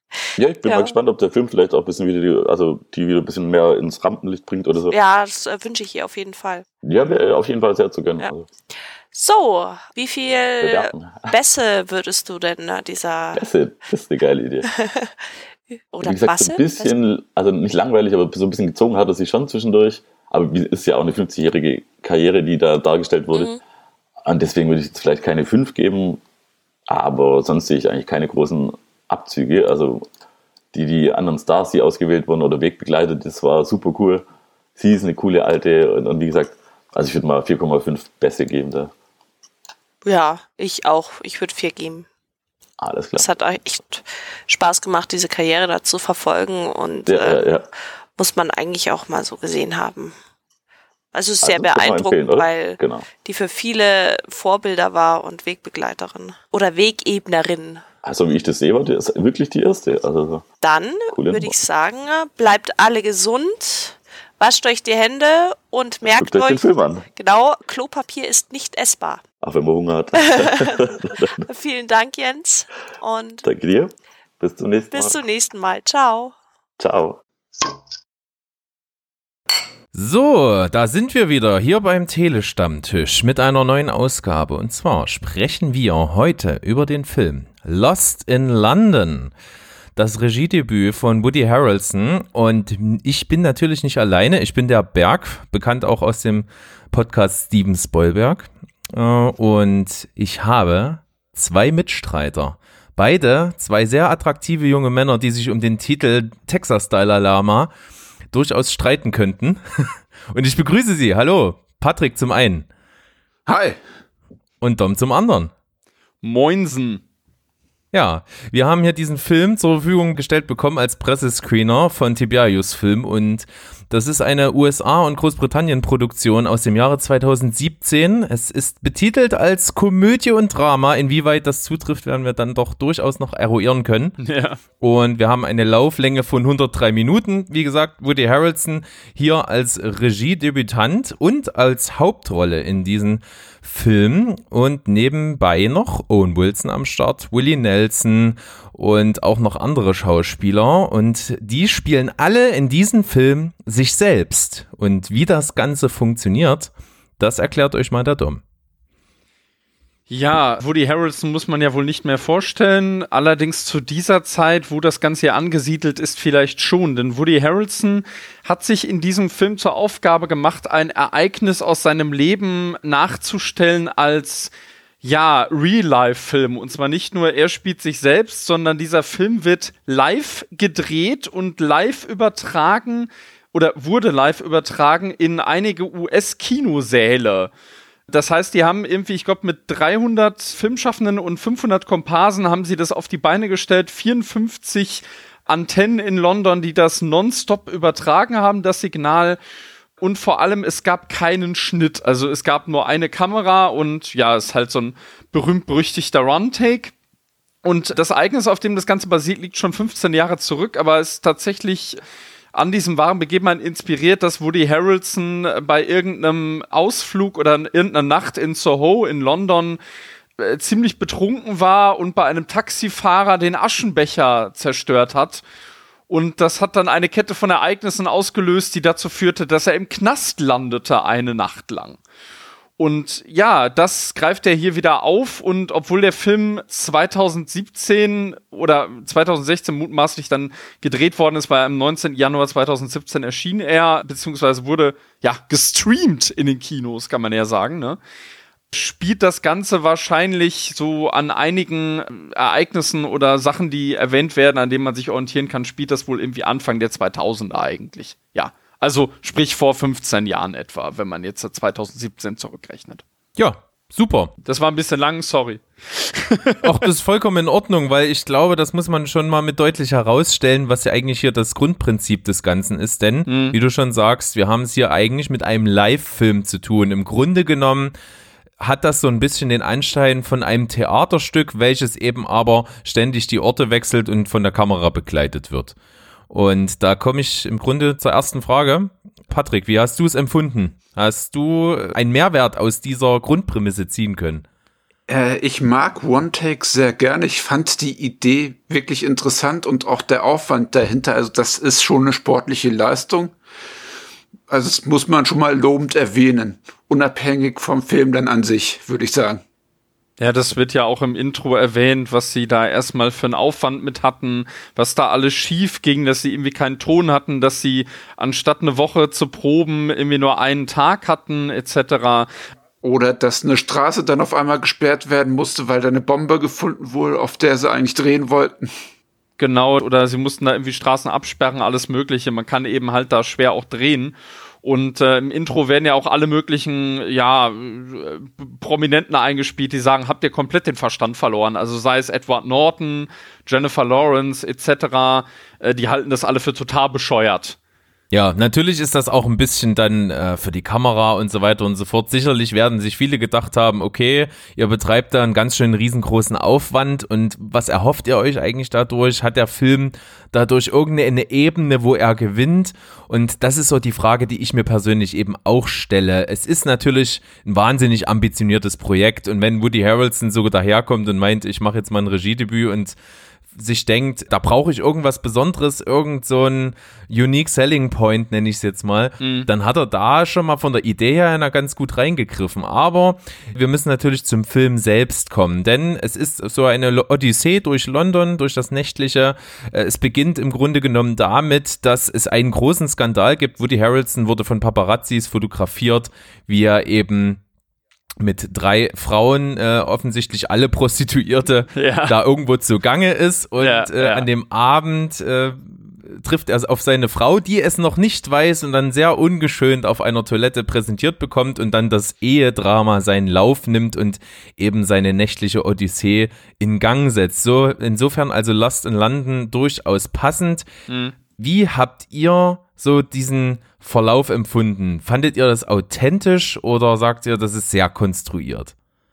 Ja, ich bin mal gespannt, ob der Film vielleicht auch ein bisschen wieder die wieder ein bisschen mehr ins Rampenlicht bringt oder so. Ja, das wünsche ich ihr auf jeden Fall. Ja, wäre auf jeden Fall sehr zu gönnen. Ja. Also. So, wie viel Bässe würdest du denn dieser... Bässe, das ist eine geile Idee. Oder wie gesagt, Basse? so ein bisschen, also nicht langweilig, aber so ein bisschen gezogen hat er sich schon zwischendurch. Aber ist ja auch eine 50-jährige Karriere, die da dargestellt wurde. Mhm. Und deswegen würde ich jetzt vielleicht keine 5 geben, aber sonst sehe ich eigentlich keine großen Abzüge. Also die anderen Stars, die ausgewählt wurden oder Wegbegleitet, das war super cool. Sie ist eine coole Alte und wie gesagt, also ich würde mal 4,5 Bässe geben da. Ja, ich auch. Ich würde 4 geben. Alles klar. Es hat echt Spaß gemacht, diese Karriere da zu verfolgen und muss man eigentlich auch mal so gesehen haben. Also es ist sehr beeindruckend, weil die für viele Vorbilder war und Wegbegleiterin oder Wegebnerin. Also wie ich das sehe, war das wirklich die erste. Also, dann würde ich sagen, bleibt alle gesund, wascht euch die Hände und merkt euch, den Film an. Genau, Klopapier ist nicht essbar. Auch wenn man Hunger hat. Vielen Dank, Jens. Und danke dir. Bis zum nächsten Mal. Bis zum nächsten Mal. Ciao. Ciao. So, da sind wir wieder hier beim Telestammtisch mit einer neuen Ausgabe. Und zwar sprechen wir heute über den Film Lost in London, das Regiedebüt von Woody Harrelson. Und ich bin natürlich nicht alleine, ich bin der Berg, bekannt auch aus dem Podcast Steven Spielberg. Und ich habe 2 Mitstreiter. Beide 2 sehr attraktive junge Männer, die sich um den Titel Texas Dalai Lama durchaus streiten könnten. Und ich begrüße Sie. Hallo, Patrick zum einen. Hi. Und Dom zum anderen. Moinsen. Ja, wir haben hier diesen Film zur Verfügung gestellt bekommen als Pressescreener von Tiberius Film und das ist eine USA- und Großbritannien-Produktion aus dem Jahre 2017. Es ist betitelt als Komödie und Drama. Inwieweit das zutrifft, werden wir dann doch durchaus noch eruieren können. Ja. Und wir haben eine Lauflänge von 103 Minuten. Wie gesagt, Woody Harrelson hier als Regiedebütant und als Hauptrolle in diesem Film und nebenbei noch Owen Wilson am Start, Willie Nelson und auch noch andere Schauspieler und die spielen alle in diesem Film sich selbst und wie das Ganze funktioniert, das erklärt euch mal der Dom. Ja, Woody Harrelson muss man ja wohl nicht mehr vorstellen, allerdings zu dieser Zeit, wo das Ganze hier angesiedelt ist, vielleicht schon, denn Woody Harrelson hat sich in diesem Film zur Aufgabe gemacht, ein Ereignis aus seinem Leben nachzustellen als, ja, Real-Life-Film, und zwar nicht nur er spielt sich selbst, sondern dieser Film wird live gedreht und live übertragen oder wurde live übertragen in einige US-Kinosäle. Das heißt, die haben irgendwie, ich glaube, mit 300 Filmschaffenden und 500 Komparsen haben sie das auf die Beine gestellt. 54 Antennen in London, die das nonstop übertragen haben, das Signal. Und vor allem, es gab keinen Schnitt. Also es gab nur eine Kamera und ja, es ist halt so ein berühmt-berüchtigter Run-Take. Und das Ereignis, auf dem das Ganze basiert, liegt schon 15 Jahre zurück, aber es ist tatsächlich an diesem wahren Begebenheit inspiriert, dass Woody Harrelson bei irgendeinem Ausflug oder irgendeiner Nacht in Soho in London ziemlich betrunken war und bei einem Taxifahrer den Aschenbecher zerstört hat. Und das hat dann eine Kette von Ereignissen ausgelöst, die dazu führte, dass er im Knast landete eine Nacht lang. Und ja, das greift er hier wieder auf und obwohl der Film 2017 oder 2016 mutmaßlich dann gedreht worden ist, weil am 19. Januar 2017 erschien er, beziehungsweise wurde ja gestreamt in den Kinos, kann man ja sagen, ne? Spielt das Ganze wahrscheinlich so an einigen Ereignissen oder Sachen, die erwähnt werden, an denen man sich orientieren kann, spielt das wohl irgendwie Anfang der 2000er eigentlich, ja. Also sprich vor 15 Jahren etwa, wenn man jetzt 2017 zurückrechnet. Ja, super. Das war ein bisschen lang, sorry. Auch das ist vollkommen in Ordnung, weil ich glaube, das muss man schon mal mit deutlich herausstellen, was ja eigentlich hier das Grundprinzip des Ganzen ist. Denn, wie du schon sagst, wir haben es hier eigentlich mit einem Live-Film zu tun. Im Grunde genommen hat das so ein bisschen den Anschein von einem Theaterstück, welches eben aber ständig die Orte wechselt und von der Kamera begleitet wird. Und da komme ich im Grunde zur ersten Frage. Patrick, wie hast du es empfunden? Hast du einen Mehrwert aus dieser Grundprämisse ziehen können? Ich mag One Take sehr gerne. Ich fand die Idee wirklich interessant und auch der Aufwand dahinter. Also das ist schon eine sportliche Leistung. Also das muss man schon mal lobend erwähnen. Unabhängig vom Film dann an sich, würde ich sagen. Ja, das wird ja auch im Intro erwähnt, was sie da erstmal für einen Aufwand mit hatten, was da alles schief ging, dass sie irgendwie keinen Ton hatten, dass sie anstatt eine Woche zu proben irgendwie nur einen Tag hatten, etc. Oder dass eine Straße dann auf einmal gesperrt werden musste, weil da eine Bombe gefunden wurde, auf der sie eigentlich drehen wollten. Genau, oder sie mussten da irgendwie Straßen absperren, alles Mögliche. Man kann eben halt da schwer auch drehen. Und im Intro werden ja auch alle möglichen, Prominenten eingespielt, die sagen, habt ihr komplett den Verstand verloren? Also sei es Edward Norton, Jennifer Lawrence etc., die halten das alle für total bescheuert. Ja, natürlich ist das auch ein bisschen dann für die Kamera und so weiter und so fort. Sicherlich werden sich viele gedacht haben, okay, ihr betreibt da einen ganz schön riesengroßen Aufwand und was erhofft ihr euch eigentlich dadurch? Hat der Film dadurch irgendeine Ebene, wo er gewinnt? Und das ist so die Frage, die ich mir persönlich eben auch stelle. Es ist natürlich ein wahnsinnig ambitioniertes Projekt und wenn Woody Harrelson so daherkommt und meint, ich mache jetzt mal ein Regiedebüt und sich denkt, da brauche ich irgendwas Besonderes, irgend so ein Unique Selling Point, nenne ich es jetzt mal, dann hat er da schon mal von der Idee her ganz gut reingegriffen. Aber wir müssen natürlich zum Film selbst kommen, denn es ist so eine Odyssee durch London, durch das Nächtliche. Es beginnt im Grunde genommen damit, dass es einen großen Skandal gibt. Woody Harrelson wurde von Paparazzis fotografiert, wie er eben mit 3 Frauen, offensichtlich alle Prostituierte, da irgendwo zugange ist und an dem Abend trifft er auf seine Frau, die es noch nicht weiß und dann sehr ungeschönt auf einer Toilette präsentiert bekommt und dann das Ehedrama seinen Lauf nimmt und eben seine nächtliche Odyssee in Gang setzt. So, insofern also Lost in London durchaus passend. Wie habt ihr so diesen Verlauf empfunden? Fandet ihr das authentisch oder sagt ihr, das ist sehr konstruiert?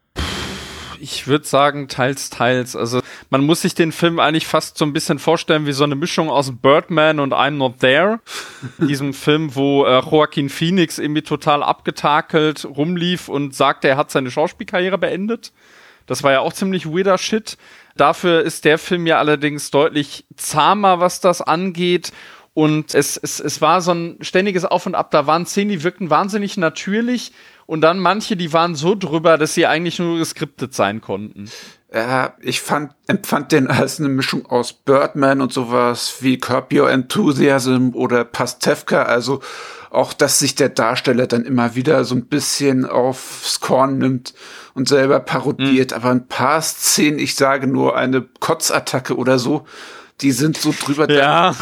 Ich würde sagen, teils, teils. Also man muss sich den Film eigentlich fast so ein bisschen vorstellen wie so eine Mischung aus Birdman und I'm Not There. In diesem Film, wo Joaquin Phoenix irgendwie total abgetakelt rumlief und sagte, er hat seine Schauspielkarriere beendet. Das war ja auch ziemlich weirder Shit. Dafür ist der Film ja allerdings deutlich zahmer, was das angeht. Und es war so ein ständiges Auf und Ab. Da waren Szenen, die wirkten wahnsinnig natürlich. Und dann manche, die waren so drüber, dass sie eigentlich nur geskriptet sein konnten. Ich empfand den als eine Mischung aus Birdman und sowas wie Curb Your Enthusiasm oder Pastewka. Also auch, dass sich der Darsteller dann immer wieder so ein bisschen aufs Korn nimmt und selber parodiert. Aber ein paar Szenen, ich sage nur eine Kotzattacke oder so, die sind so drüber. Ja.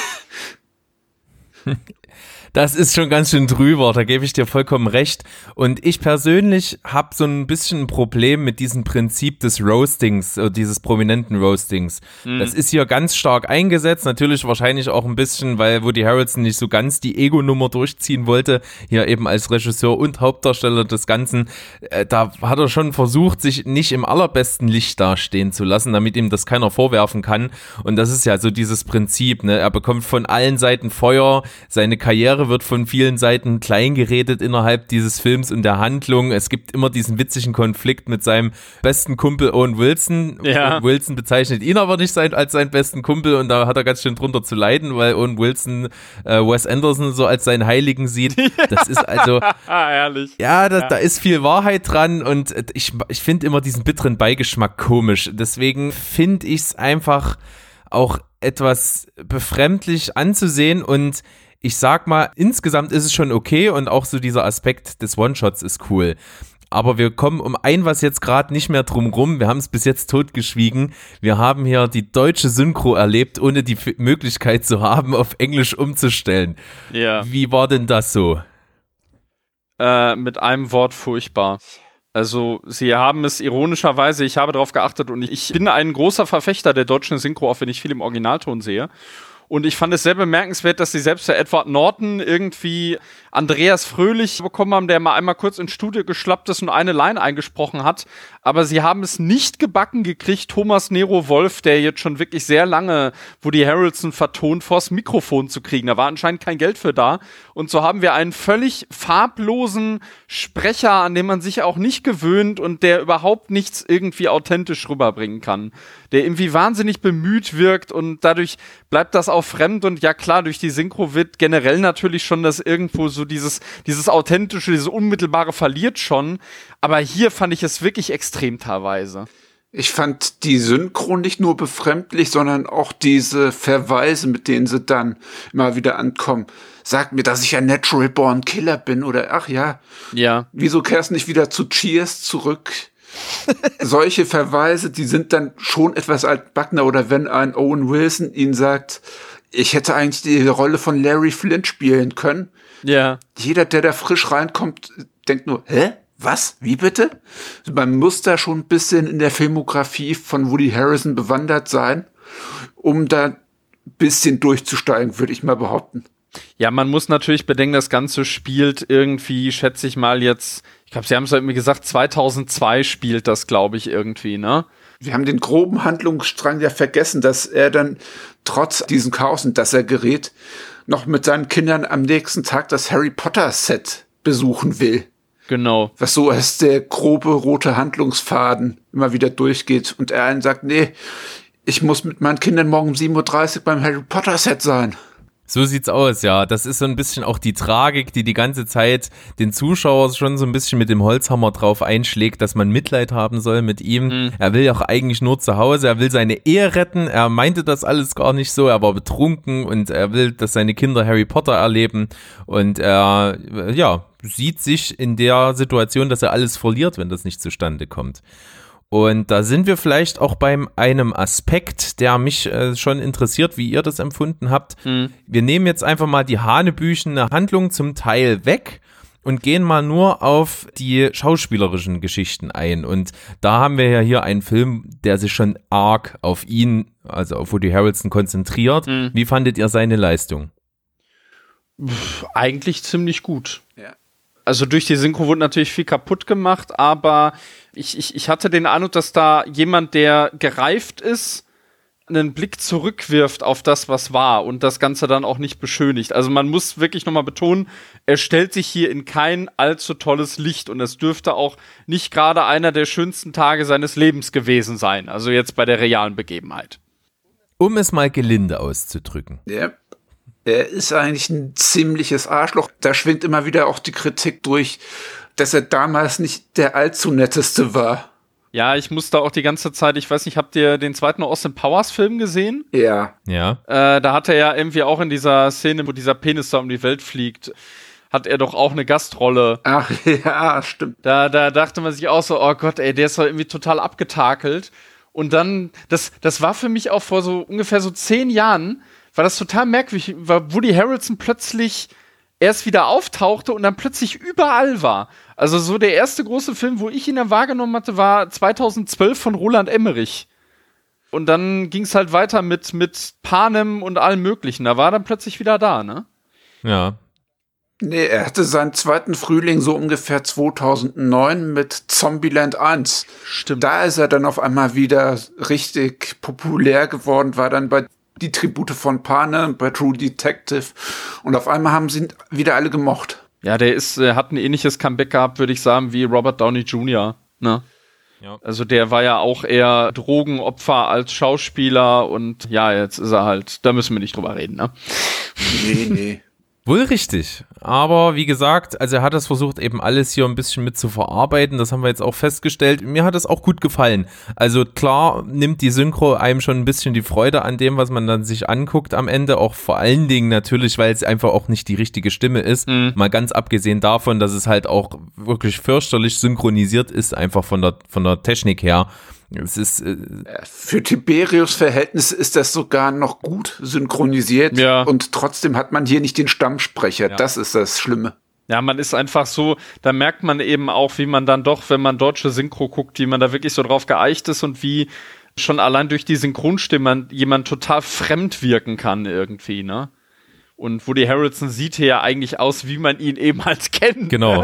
Das ist schon ganz schön drüber, da gebe ich dir vollkommen recht. Und ich persönlich habe so ein bisschen ein Problem mit diesem Prinzip des Roastings, dieses prominenten Roastings. Das ist hier ganz stark eingesetzt, natürlich wahrscheinlich auch ein bisschen, weil Woody Harrelson nicht so ganz die Ego-Nummer durchziehen wollte, hier eben als Regisseur und Hauptdarsteller des Ganzen. Da hat er schon versucht, sich nicht im allerbesten Licht dastehen zu lassen, damit ihm das keiner vorwerfen kann. Und das ist ja so dieses Prinzip, ne? Er bekommt von allen Seiten Feuer, seine Karriere wird von vielen Seiten kleingeredet innerhalb dieses Films und der Handlung. Es gibt immer diesen witzigen Konflikt mit seinem besten Kumpel Owen Wilson. Ja. Owen Wilson bezeichnet ihn aber nicht als seinen besten Kumpel und da hat er ganz schön drunter zu leiden, weil Owen Wilson Wes Anderson so als seinen Heiligen sieht. Das ist also herrlich. Ja, da ist viel Wahrheit dran und ich finde immer diesen bitteren Beigeschmack komisch. Deswegen finde ich es einfach auch etwas befremdlich anzusehen und ich sag mal, insgesamt ist es schon okay und auch so dieser Aspekt des One-Shots ist cool. Aber wir kommen um ein was jetzt gerade nicht mehr drum rum. Wir haben es bis jetzt totgeschwiegen. Wir haben hier die deutsche Synchro erlebt, ohne die Möglichkeit zu haben, auf Englisch umzustellen. Ja. Wie war denn das so? Mit einem Wort furchtbar. Also, sie haben es ironischerweise, ich habe darauf geachtet und ich bin ein großer Verfechter der deutschen Synchro, auch wenn ich viel im Originalton sehe. Und ich fand es sehr bemerkenswert, dass sie selbst für Edward Norton irgendwie Andreas Fröhlich bekommen haben, der mal einmal kurz ins Studio geschlappt ist und eine Line eingesprochen hat. Aber sie haben es nicht gebacken gekriegt, Thomas Nero Wolf, der jetzt schon wirklich sehr lange Woody Harrelson vertont, vors Mikrofon zu kriegen. Da war anscheinend kein Geld für da. Und so haben wir einen völlig farblosen Sprecher, an dem man sich auch nicht gewöhnt und der überhaupt nichts irgendwie authentisch rüberbringen kann. Der irgendwie wahnsinnig bemüht wirkt und dadurch bleibt das auch fremd. Und ja klar, durch die Synchro wird generell natürlich schon das irgendwo so dieses Authentische, dieses Unmittelbare verliert schon. Aber hier fand ich es wirklich extrem teilweise. Ich fand die Synchro nicht nur befremdlich, sondern auch diese Verweise, mit denen sie dann immer wieder ankommen. Sagt mir, dass ich ein Natural Born Killer bin oder ach ja. Ja. Wieso kehrst du nicht wieder zu Cheers zurück? Solche Verweise, die sind dann schon etwas altbackener. Oder wenn ein Owen Wilson ihnen sagt, ich hätte eigentlich die Rolle von Larry Flint spielen können. Ja. Jeder, der da frisch reinkommt, denkt nur, hä? Was? Wie bitte? Man muss da schon ein bisschen in der Filmografie von Woody Harrelson bewandert sein, um da ein bisschen durchzusteigen, würde ich mal behaupten. Ja, man muss natürlich bedenken, das Ganze spielt irgendwie, schätze ich mal jetzt, ich glaube, sie haben es irgendwie gesagt, 2002 spielt das, glaube ich, irgendwie, ne? Wir haben den groben Handlungsstrang ja vergessen, dass er dann trotz diesem Chaos, in das er gerät, noch mit seinen Kindern am nächsten Tag das Harry Potter Set besuchen will. Genau. Was so als der grobe rote Handlungsfaden immer wieder durchgeht. Und er einen sagt, nee, ich muss mit meinen Kindern morgen um 7:30 Uhr beim Harry Potter Set sein. So sieht's aus, ja. Das ist so ein bisschen auch die Tragik, die ganze Zeit den Zuschauer schon so ein bisschen mit dem Holzhammer drauf einschlägt, dass man Mitleid haben soll mit ihm. Er will ja auch eigentlich nur zu Hause, er will seine Ehe retten, er meinte das alles gar nicht so, er war betrunken und er will, dass seine Kinder Harry Potter erleben und er, ja, sieht sich in der Situation, dass er alles verliert, wenn das nicht zustande kommt. Und da sind wir vielleicht auch bei einem Aspekt, der mich schon interessiert, wie ihr das empfunden habt. Wir nehmen jetzt einfach mal die hanebüchene Handlung zum Teil weg und gehen mal nur auf die schauspielerischen Geschichten ein. Und da haben wir ja hier einen Film, der sich schon arg auf ihn, also auf Woody Harrelson, konzentriert. Wie fandet ihr seine Leistung? Eigentlich ziemlich gut. Ja. Also durch die Synchro wurde natürlich viel kaputt gemacht, aber ich hatte den Eindruck, dass da jemand, der gereift ist, einen Blick zurückwirft auf das, was war und das Ganze dann auch nicht beschönigt. Also man muss wirklich nochmal betonen, er stellt sich hier in kein allzu tolles Licht und es dürfte auch nicht gerade einer der schönsten Tage seines Lebens gewesen sein, also jetzt bei der realen Begebenheit. Um es mal gelinde auszudrücken. Ja. Er ist eigentlich ein ziemliches Arschloch. Da schwingt immer wieder auch die Kritik durch, dass er damals nicht der allzu netteste war. Ja, ich musste auch die ganze Zeit, ich weiß nicht, habt ihr den zweiten Austin Powers Film gesehen? Ja. Ja. Da hat er ja irgendwie auch in dieser Szene, wo dieser Penis da um die Welt fliegt, hat er doch auch eine Gastrolle. Ach ja, stimmt. Da dachte man sich auch so, oh Gott, ey, der ist doch irgendwie total abgetakelt. Und dann, das war für mich auch vor so ungefähr so 10 Jahren, war das total merkwürdig, weil Woody Harrelson plötzlich erst wieder auftauchte und dann plötzlich überall war. Also so der erste große Film, wo ich ihn dann wahrgenommen hatte, war 2012 von Roland Emmerich. Und dann ging es halt weiter mit Panem und allem Möglichen. Da war er dann plötzlich wieder da, ne? Ja. Nee, er hatte seinen zweiten Frühling so ungefähr 2009 mit Zombieland 1. Stimmt. Da ist er dann auf einmal wieder richtig populär geworden, war dann bei Die Tribute von Panem, bei True Detective. Und auf einmal haben sie ihn wieder alle gemocht. Ja, der hat ein ähnliches Comeback gehabt, würde ich sagen, wie Robert Downey Jr., ne? Ja. Also der war ja auch eher Drogenopfer als Schauspieler und ja, jetzt ist er halt, da müssen wir nicht drüber reden, ne? Nee. Wohl richtig, aber wie gesagt, also er hat das versucht eben alles hier ein bisschen mit zu verarbeiten, das haben wir jetzt auch festgestellt, mir hat das auch gut gefallen, also klar nimmt die Synchro einem schon ein bisschen die Freude an dem, was man dann sich anguckt am Ende, auch vor allen Dingen natürlich, weil es einfach auch nicht die richtige Stimme ist, mal ganz abgesehen davon, dass es halt auch wirklich fürchterlich synchronisiert ist, einfach von der Technik her. Es ist für Tiberius Verhältnisse ist das sogar noch gut synchronisiert, ja. Und trotzdem hat man hier nicht den Stammsprecher. Ja. Das ist das Schlimme. Ja, man ist einfach so, da merkt man eben auch, wie man dann doch, wenn man deutsche Synchro guckt, wie man da wirklich so drauf geeicht ist und wie schon allein durch die Synchronstimme jemand total fremd wirken kann irgendwie, ne? Und Woody Harrelson sieht hier ja eigentlich aus, wie man ihn eben halt kennt. Genau. Ne?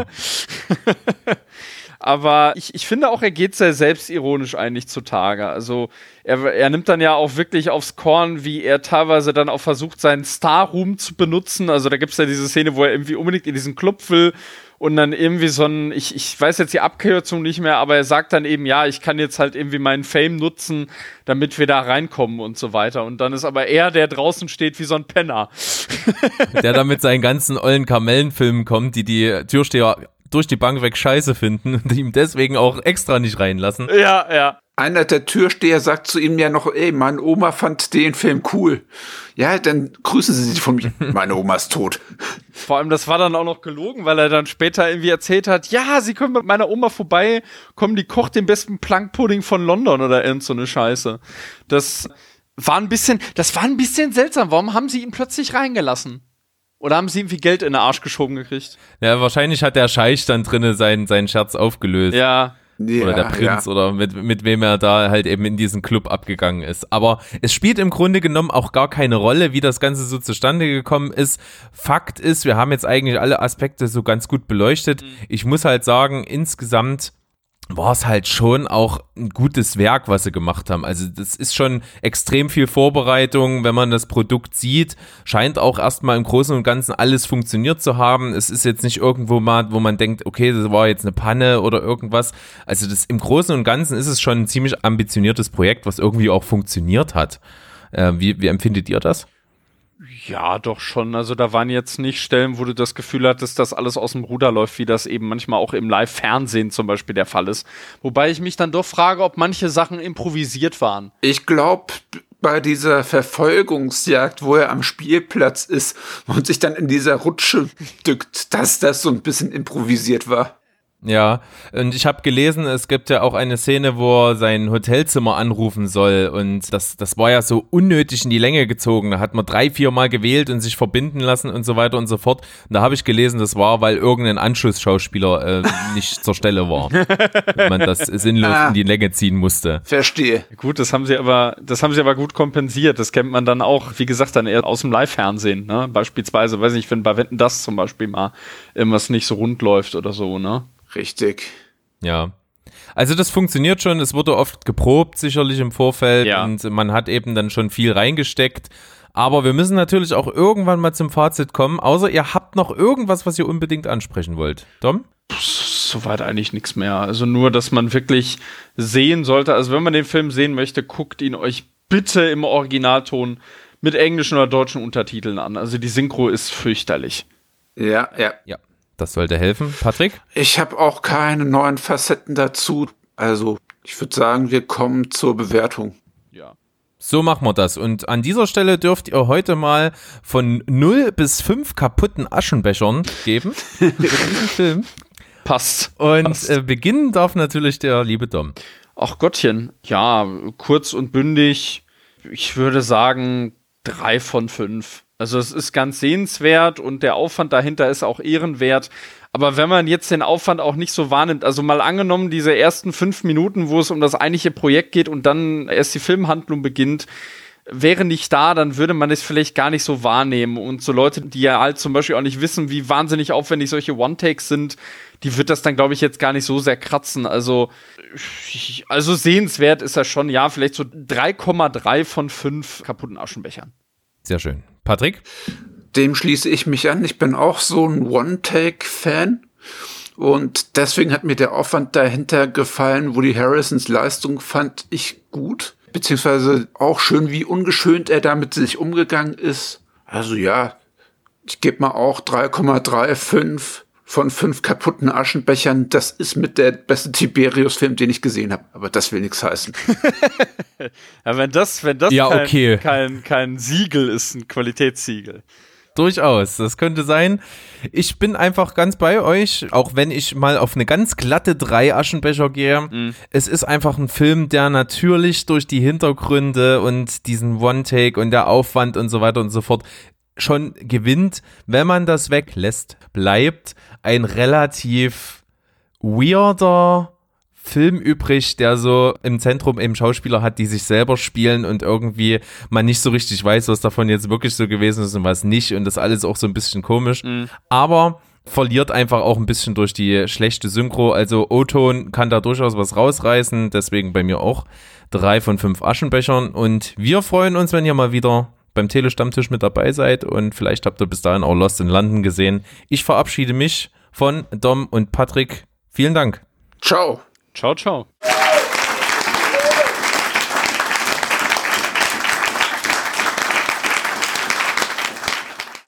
Aber ich finde auch, er geht sehr selbstironisch eigentlich zutage. Also er nimmt dann ja auch wirklich aufs Korn, wie er teilweise dann auch versucht, seinen Star-Ruhm zu benutzen. Also da gibt es ja diese Szene, wo er irgendwie unbedingt in diesen Club will und dann irgendwie so ein, ich weiß jetzt die Abkürzung nicht mehr, aber er sagt dann eben, ja, ich kann jetzt halt irgendwie meinen Fame nutzen, damit wir da reinkommen und so weiter. Und dann ist aber er, der draußen steht wie so ein Penner. Der da mit seinen ganzen ollen Kamellenfilmen kommt, die Türsteher durch die Bank weg scheiße finden und ihm deswegen auch extra nicht reinlassen. Ja. Einer der Türsteher sagt zu ihm ja noch, ey, meine Oma fand den Film cool. Ja, dann grüßen Sie sich von mir. Meine Oma ist tot. Vor allem, das war dann auch noch gelogen, weil er dann später irgendwie erzählt hat, ja, Sie können mit meiner Oma vorbeikommen, die kocht den besten Plankpudding von London oder irgend so eine Scheiße. Das war ein bisschen seltsam. Warum haben Sie ihn plötzlich reingelassen? Oder haben sie irgendwie Geld in den Arsch geschoben gekriegt? Ja, wahrscheinlich hat der Scheich dann drinnen seinen Scherz aufgelöst. Ja. Oder der Prinz oder mit wem er da halt eben in diesen Club abgegangen ist. Aber es spielt im Grunde genommen auch gar keine Rolle, wie das Ganze so zustande gekommen ist. Fakt ist, wir haben jetzt eigentlich alle Aspekte so ganz gut beleuchtet. Ich muss halt sagen, insgesamt war es halt schon auch ein gutes Werk, was sie gemacht haben. Also das ist schon extrem viel Vorbereitung, wenn man das Produkt sieht. Scheint auch erstmal im Großen und Ganzen alles funktioniert zu haben. Es ist jetzt nicht irgendwo mal, wo man denkt, okay, das war jetzt eine Panne oder irgendwas. Also das im Großen und Ganzen ist es schon ein ziemlich ambitioniertes Projekt, was irgendwie auch funktioniert hat. Wie empfindet ihr das? Ja, doch schon. Also da waren jetzt nicht Stellen, wo du das Gefühl hattest, dass alles aus dem Ruder läuft, wie das eben manchmal auch im Live-Fernsehen zum Beispiel der Fall ist. Wobei ich mich dann doch frage, ob manche Sachen improvisiert waren. Ich glaube, bei dieser Verfolgungsjagd, wo er am Spielplatz ist und sich dann in dieser Rutsche dückt, dass das so ein bisschen improvisiert war. Ja, und ich habe gelesen, es gibt ja auch eine Szene, wo er sein Hotelzimmer anrufen soll und das war ja so unnötig in die Länge gezogen. Da hat man 3-4 Mal gewählt und sich verbinden lassen und so weiter und so fort. Und da habe ich gelesen, das war, weil irgendein Anschlussschauspieler nicht zur Stelle war. Und man das sinnlos in die Länge ziehen musste. Verstehe. Gut, das haben sie aber gut kompensiert. Das kennt man dann auch, wie gesagt, dann eher aus dem Live-Fernsehen, ne? Beispielsweise, weiß nicht, wenn bei Wetten, das zum Beispiel mal irgendwas nicht so rund läuft oder so, ne? Richtig. Ja. Also das funktioniert schon, es wurde oft geprobt, sicherlich im Vorfeld und man hat eben dann schon viel reingesteckt. Aber wir müssen natürlich auch irgendwann mal zum Fazit kommen, außer ihr habt noch irgendwas, was ihr unbedingt ansprechen wollt. Dom? Soweit eigentlich nichts mehr. Also nur, dass man wirklich sehen sollte, also wenn man den Film sehen möchte, guckt ihn euch bitte im Originalton mit englischen oder deutschen Untertiteln an. Also die Synchro ist fürchterlich. Ja. Das sollte helfen. Patrick? Ich habe auch keine neuen Facetten dazu. Also, ich würde sagen, wir kommen zur Bewertung. Ja. So machen wir das. Und an dieser Stelle dürft ihr heute mal von 0 bis 5 kaputten Aschenbechern geben für diesen Film. Passt. Und beginnen darf natürlich der liebe Dom. Ach Gottchen. Ja, kurz und bündig. Ich würde sagen 3 von 5. Also es ist ganz sehenswert und der Aufwand dahinter ist auch ehrenwert. Aber wenn man jetzt den Aufwand auch nicht so wahrnimmt, also mal angenommen, diese ersten 5 Minuten, wo es um das eigentliche Projekt geht und dann erst die Filmhandlung beginnt, wäre nicht da, dann würde man es vielleicht gar nicht so wahrnehmen. Und so Leute, die ja halt zum Beispiel auch nicht wissen, wie wahnsinnig aufwendig solche One-Takes sind, die wird das dann, glaube ich, jetzt gar nicht so sehr kratzen. Also sehenswert ist das schon, ja, vielleicht so 3,3 von 5 kaputten Aschenbechern. Sehr schön. Patrick? Dem schließe ich mich an. Ich bin auch so ein One-Take-Fan. Und deswegen hat mir der Aufwand dahinter gefallen. Woody Harrelsons Leistung fand ich gut. Beziehungsweise auch schön, wie ungeschönt er da mit sich umgegangen ist. Also ja, ich gebe mal auch 3,35 von 5 kaputten Aschenbechern. Das ist mit der beste Tiberius-Film, den ich gesehen habe. Aber das will nichts heißen. Ja, wenn das ja, okay. kein Siegel ist, ein Qualitätssiegel. Durchaus, das könnte sein. Ich bin einfach ganz bei euch, auch wenn ich mal auf eine ganz glatte 3 Aschenbecher gehe. Es ist einfach ein Film, der natürlich durch die Hintergründe und diesen One-Take und der Aufwand und so weiter und so fort schon gewinnt. Wenn man das weglässt, bleibt ein relativ weirder, Film übrig, der so im Zentrum eben Schauspieler hat, die sich selber spielen und irgendwie man nicht so richtig weiß, was davon jetzt wirklich so gewesen ist und was nicht und das alles auch so ein bisschen komisch. Aber verliert einfach auch ein bisschen durch die schlechte Synchro. Also O-Ton kann da durchaus was rausreißen, deswegen bei mir auch 3 von 5 Aschenbechern und wir freuen uns, wenn ihr mal wieder beim Telestammtisch mit dabei seid und vielleicht habt ihr bis dahin auch Lost in London gesehen. Ich verabschiede mich von Dom und Patrick. Vielen Dank. Ciao. Ciao, ciao.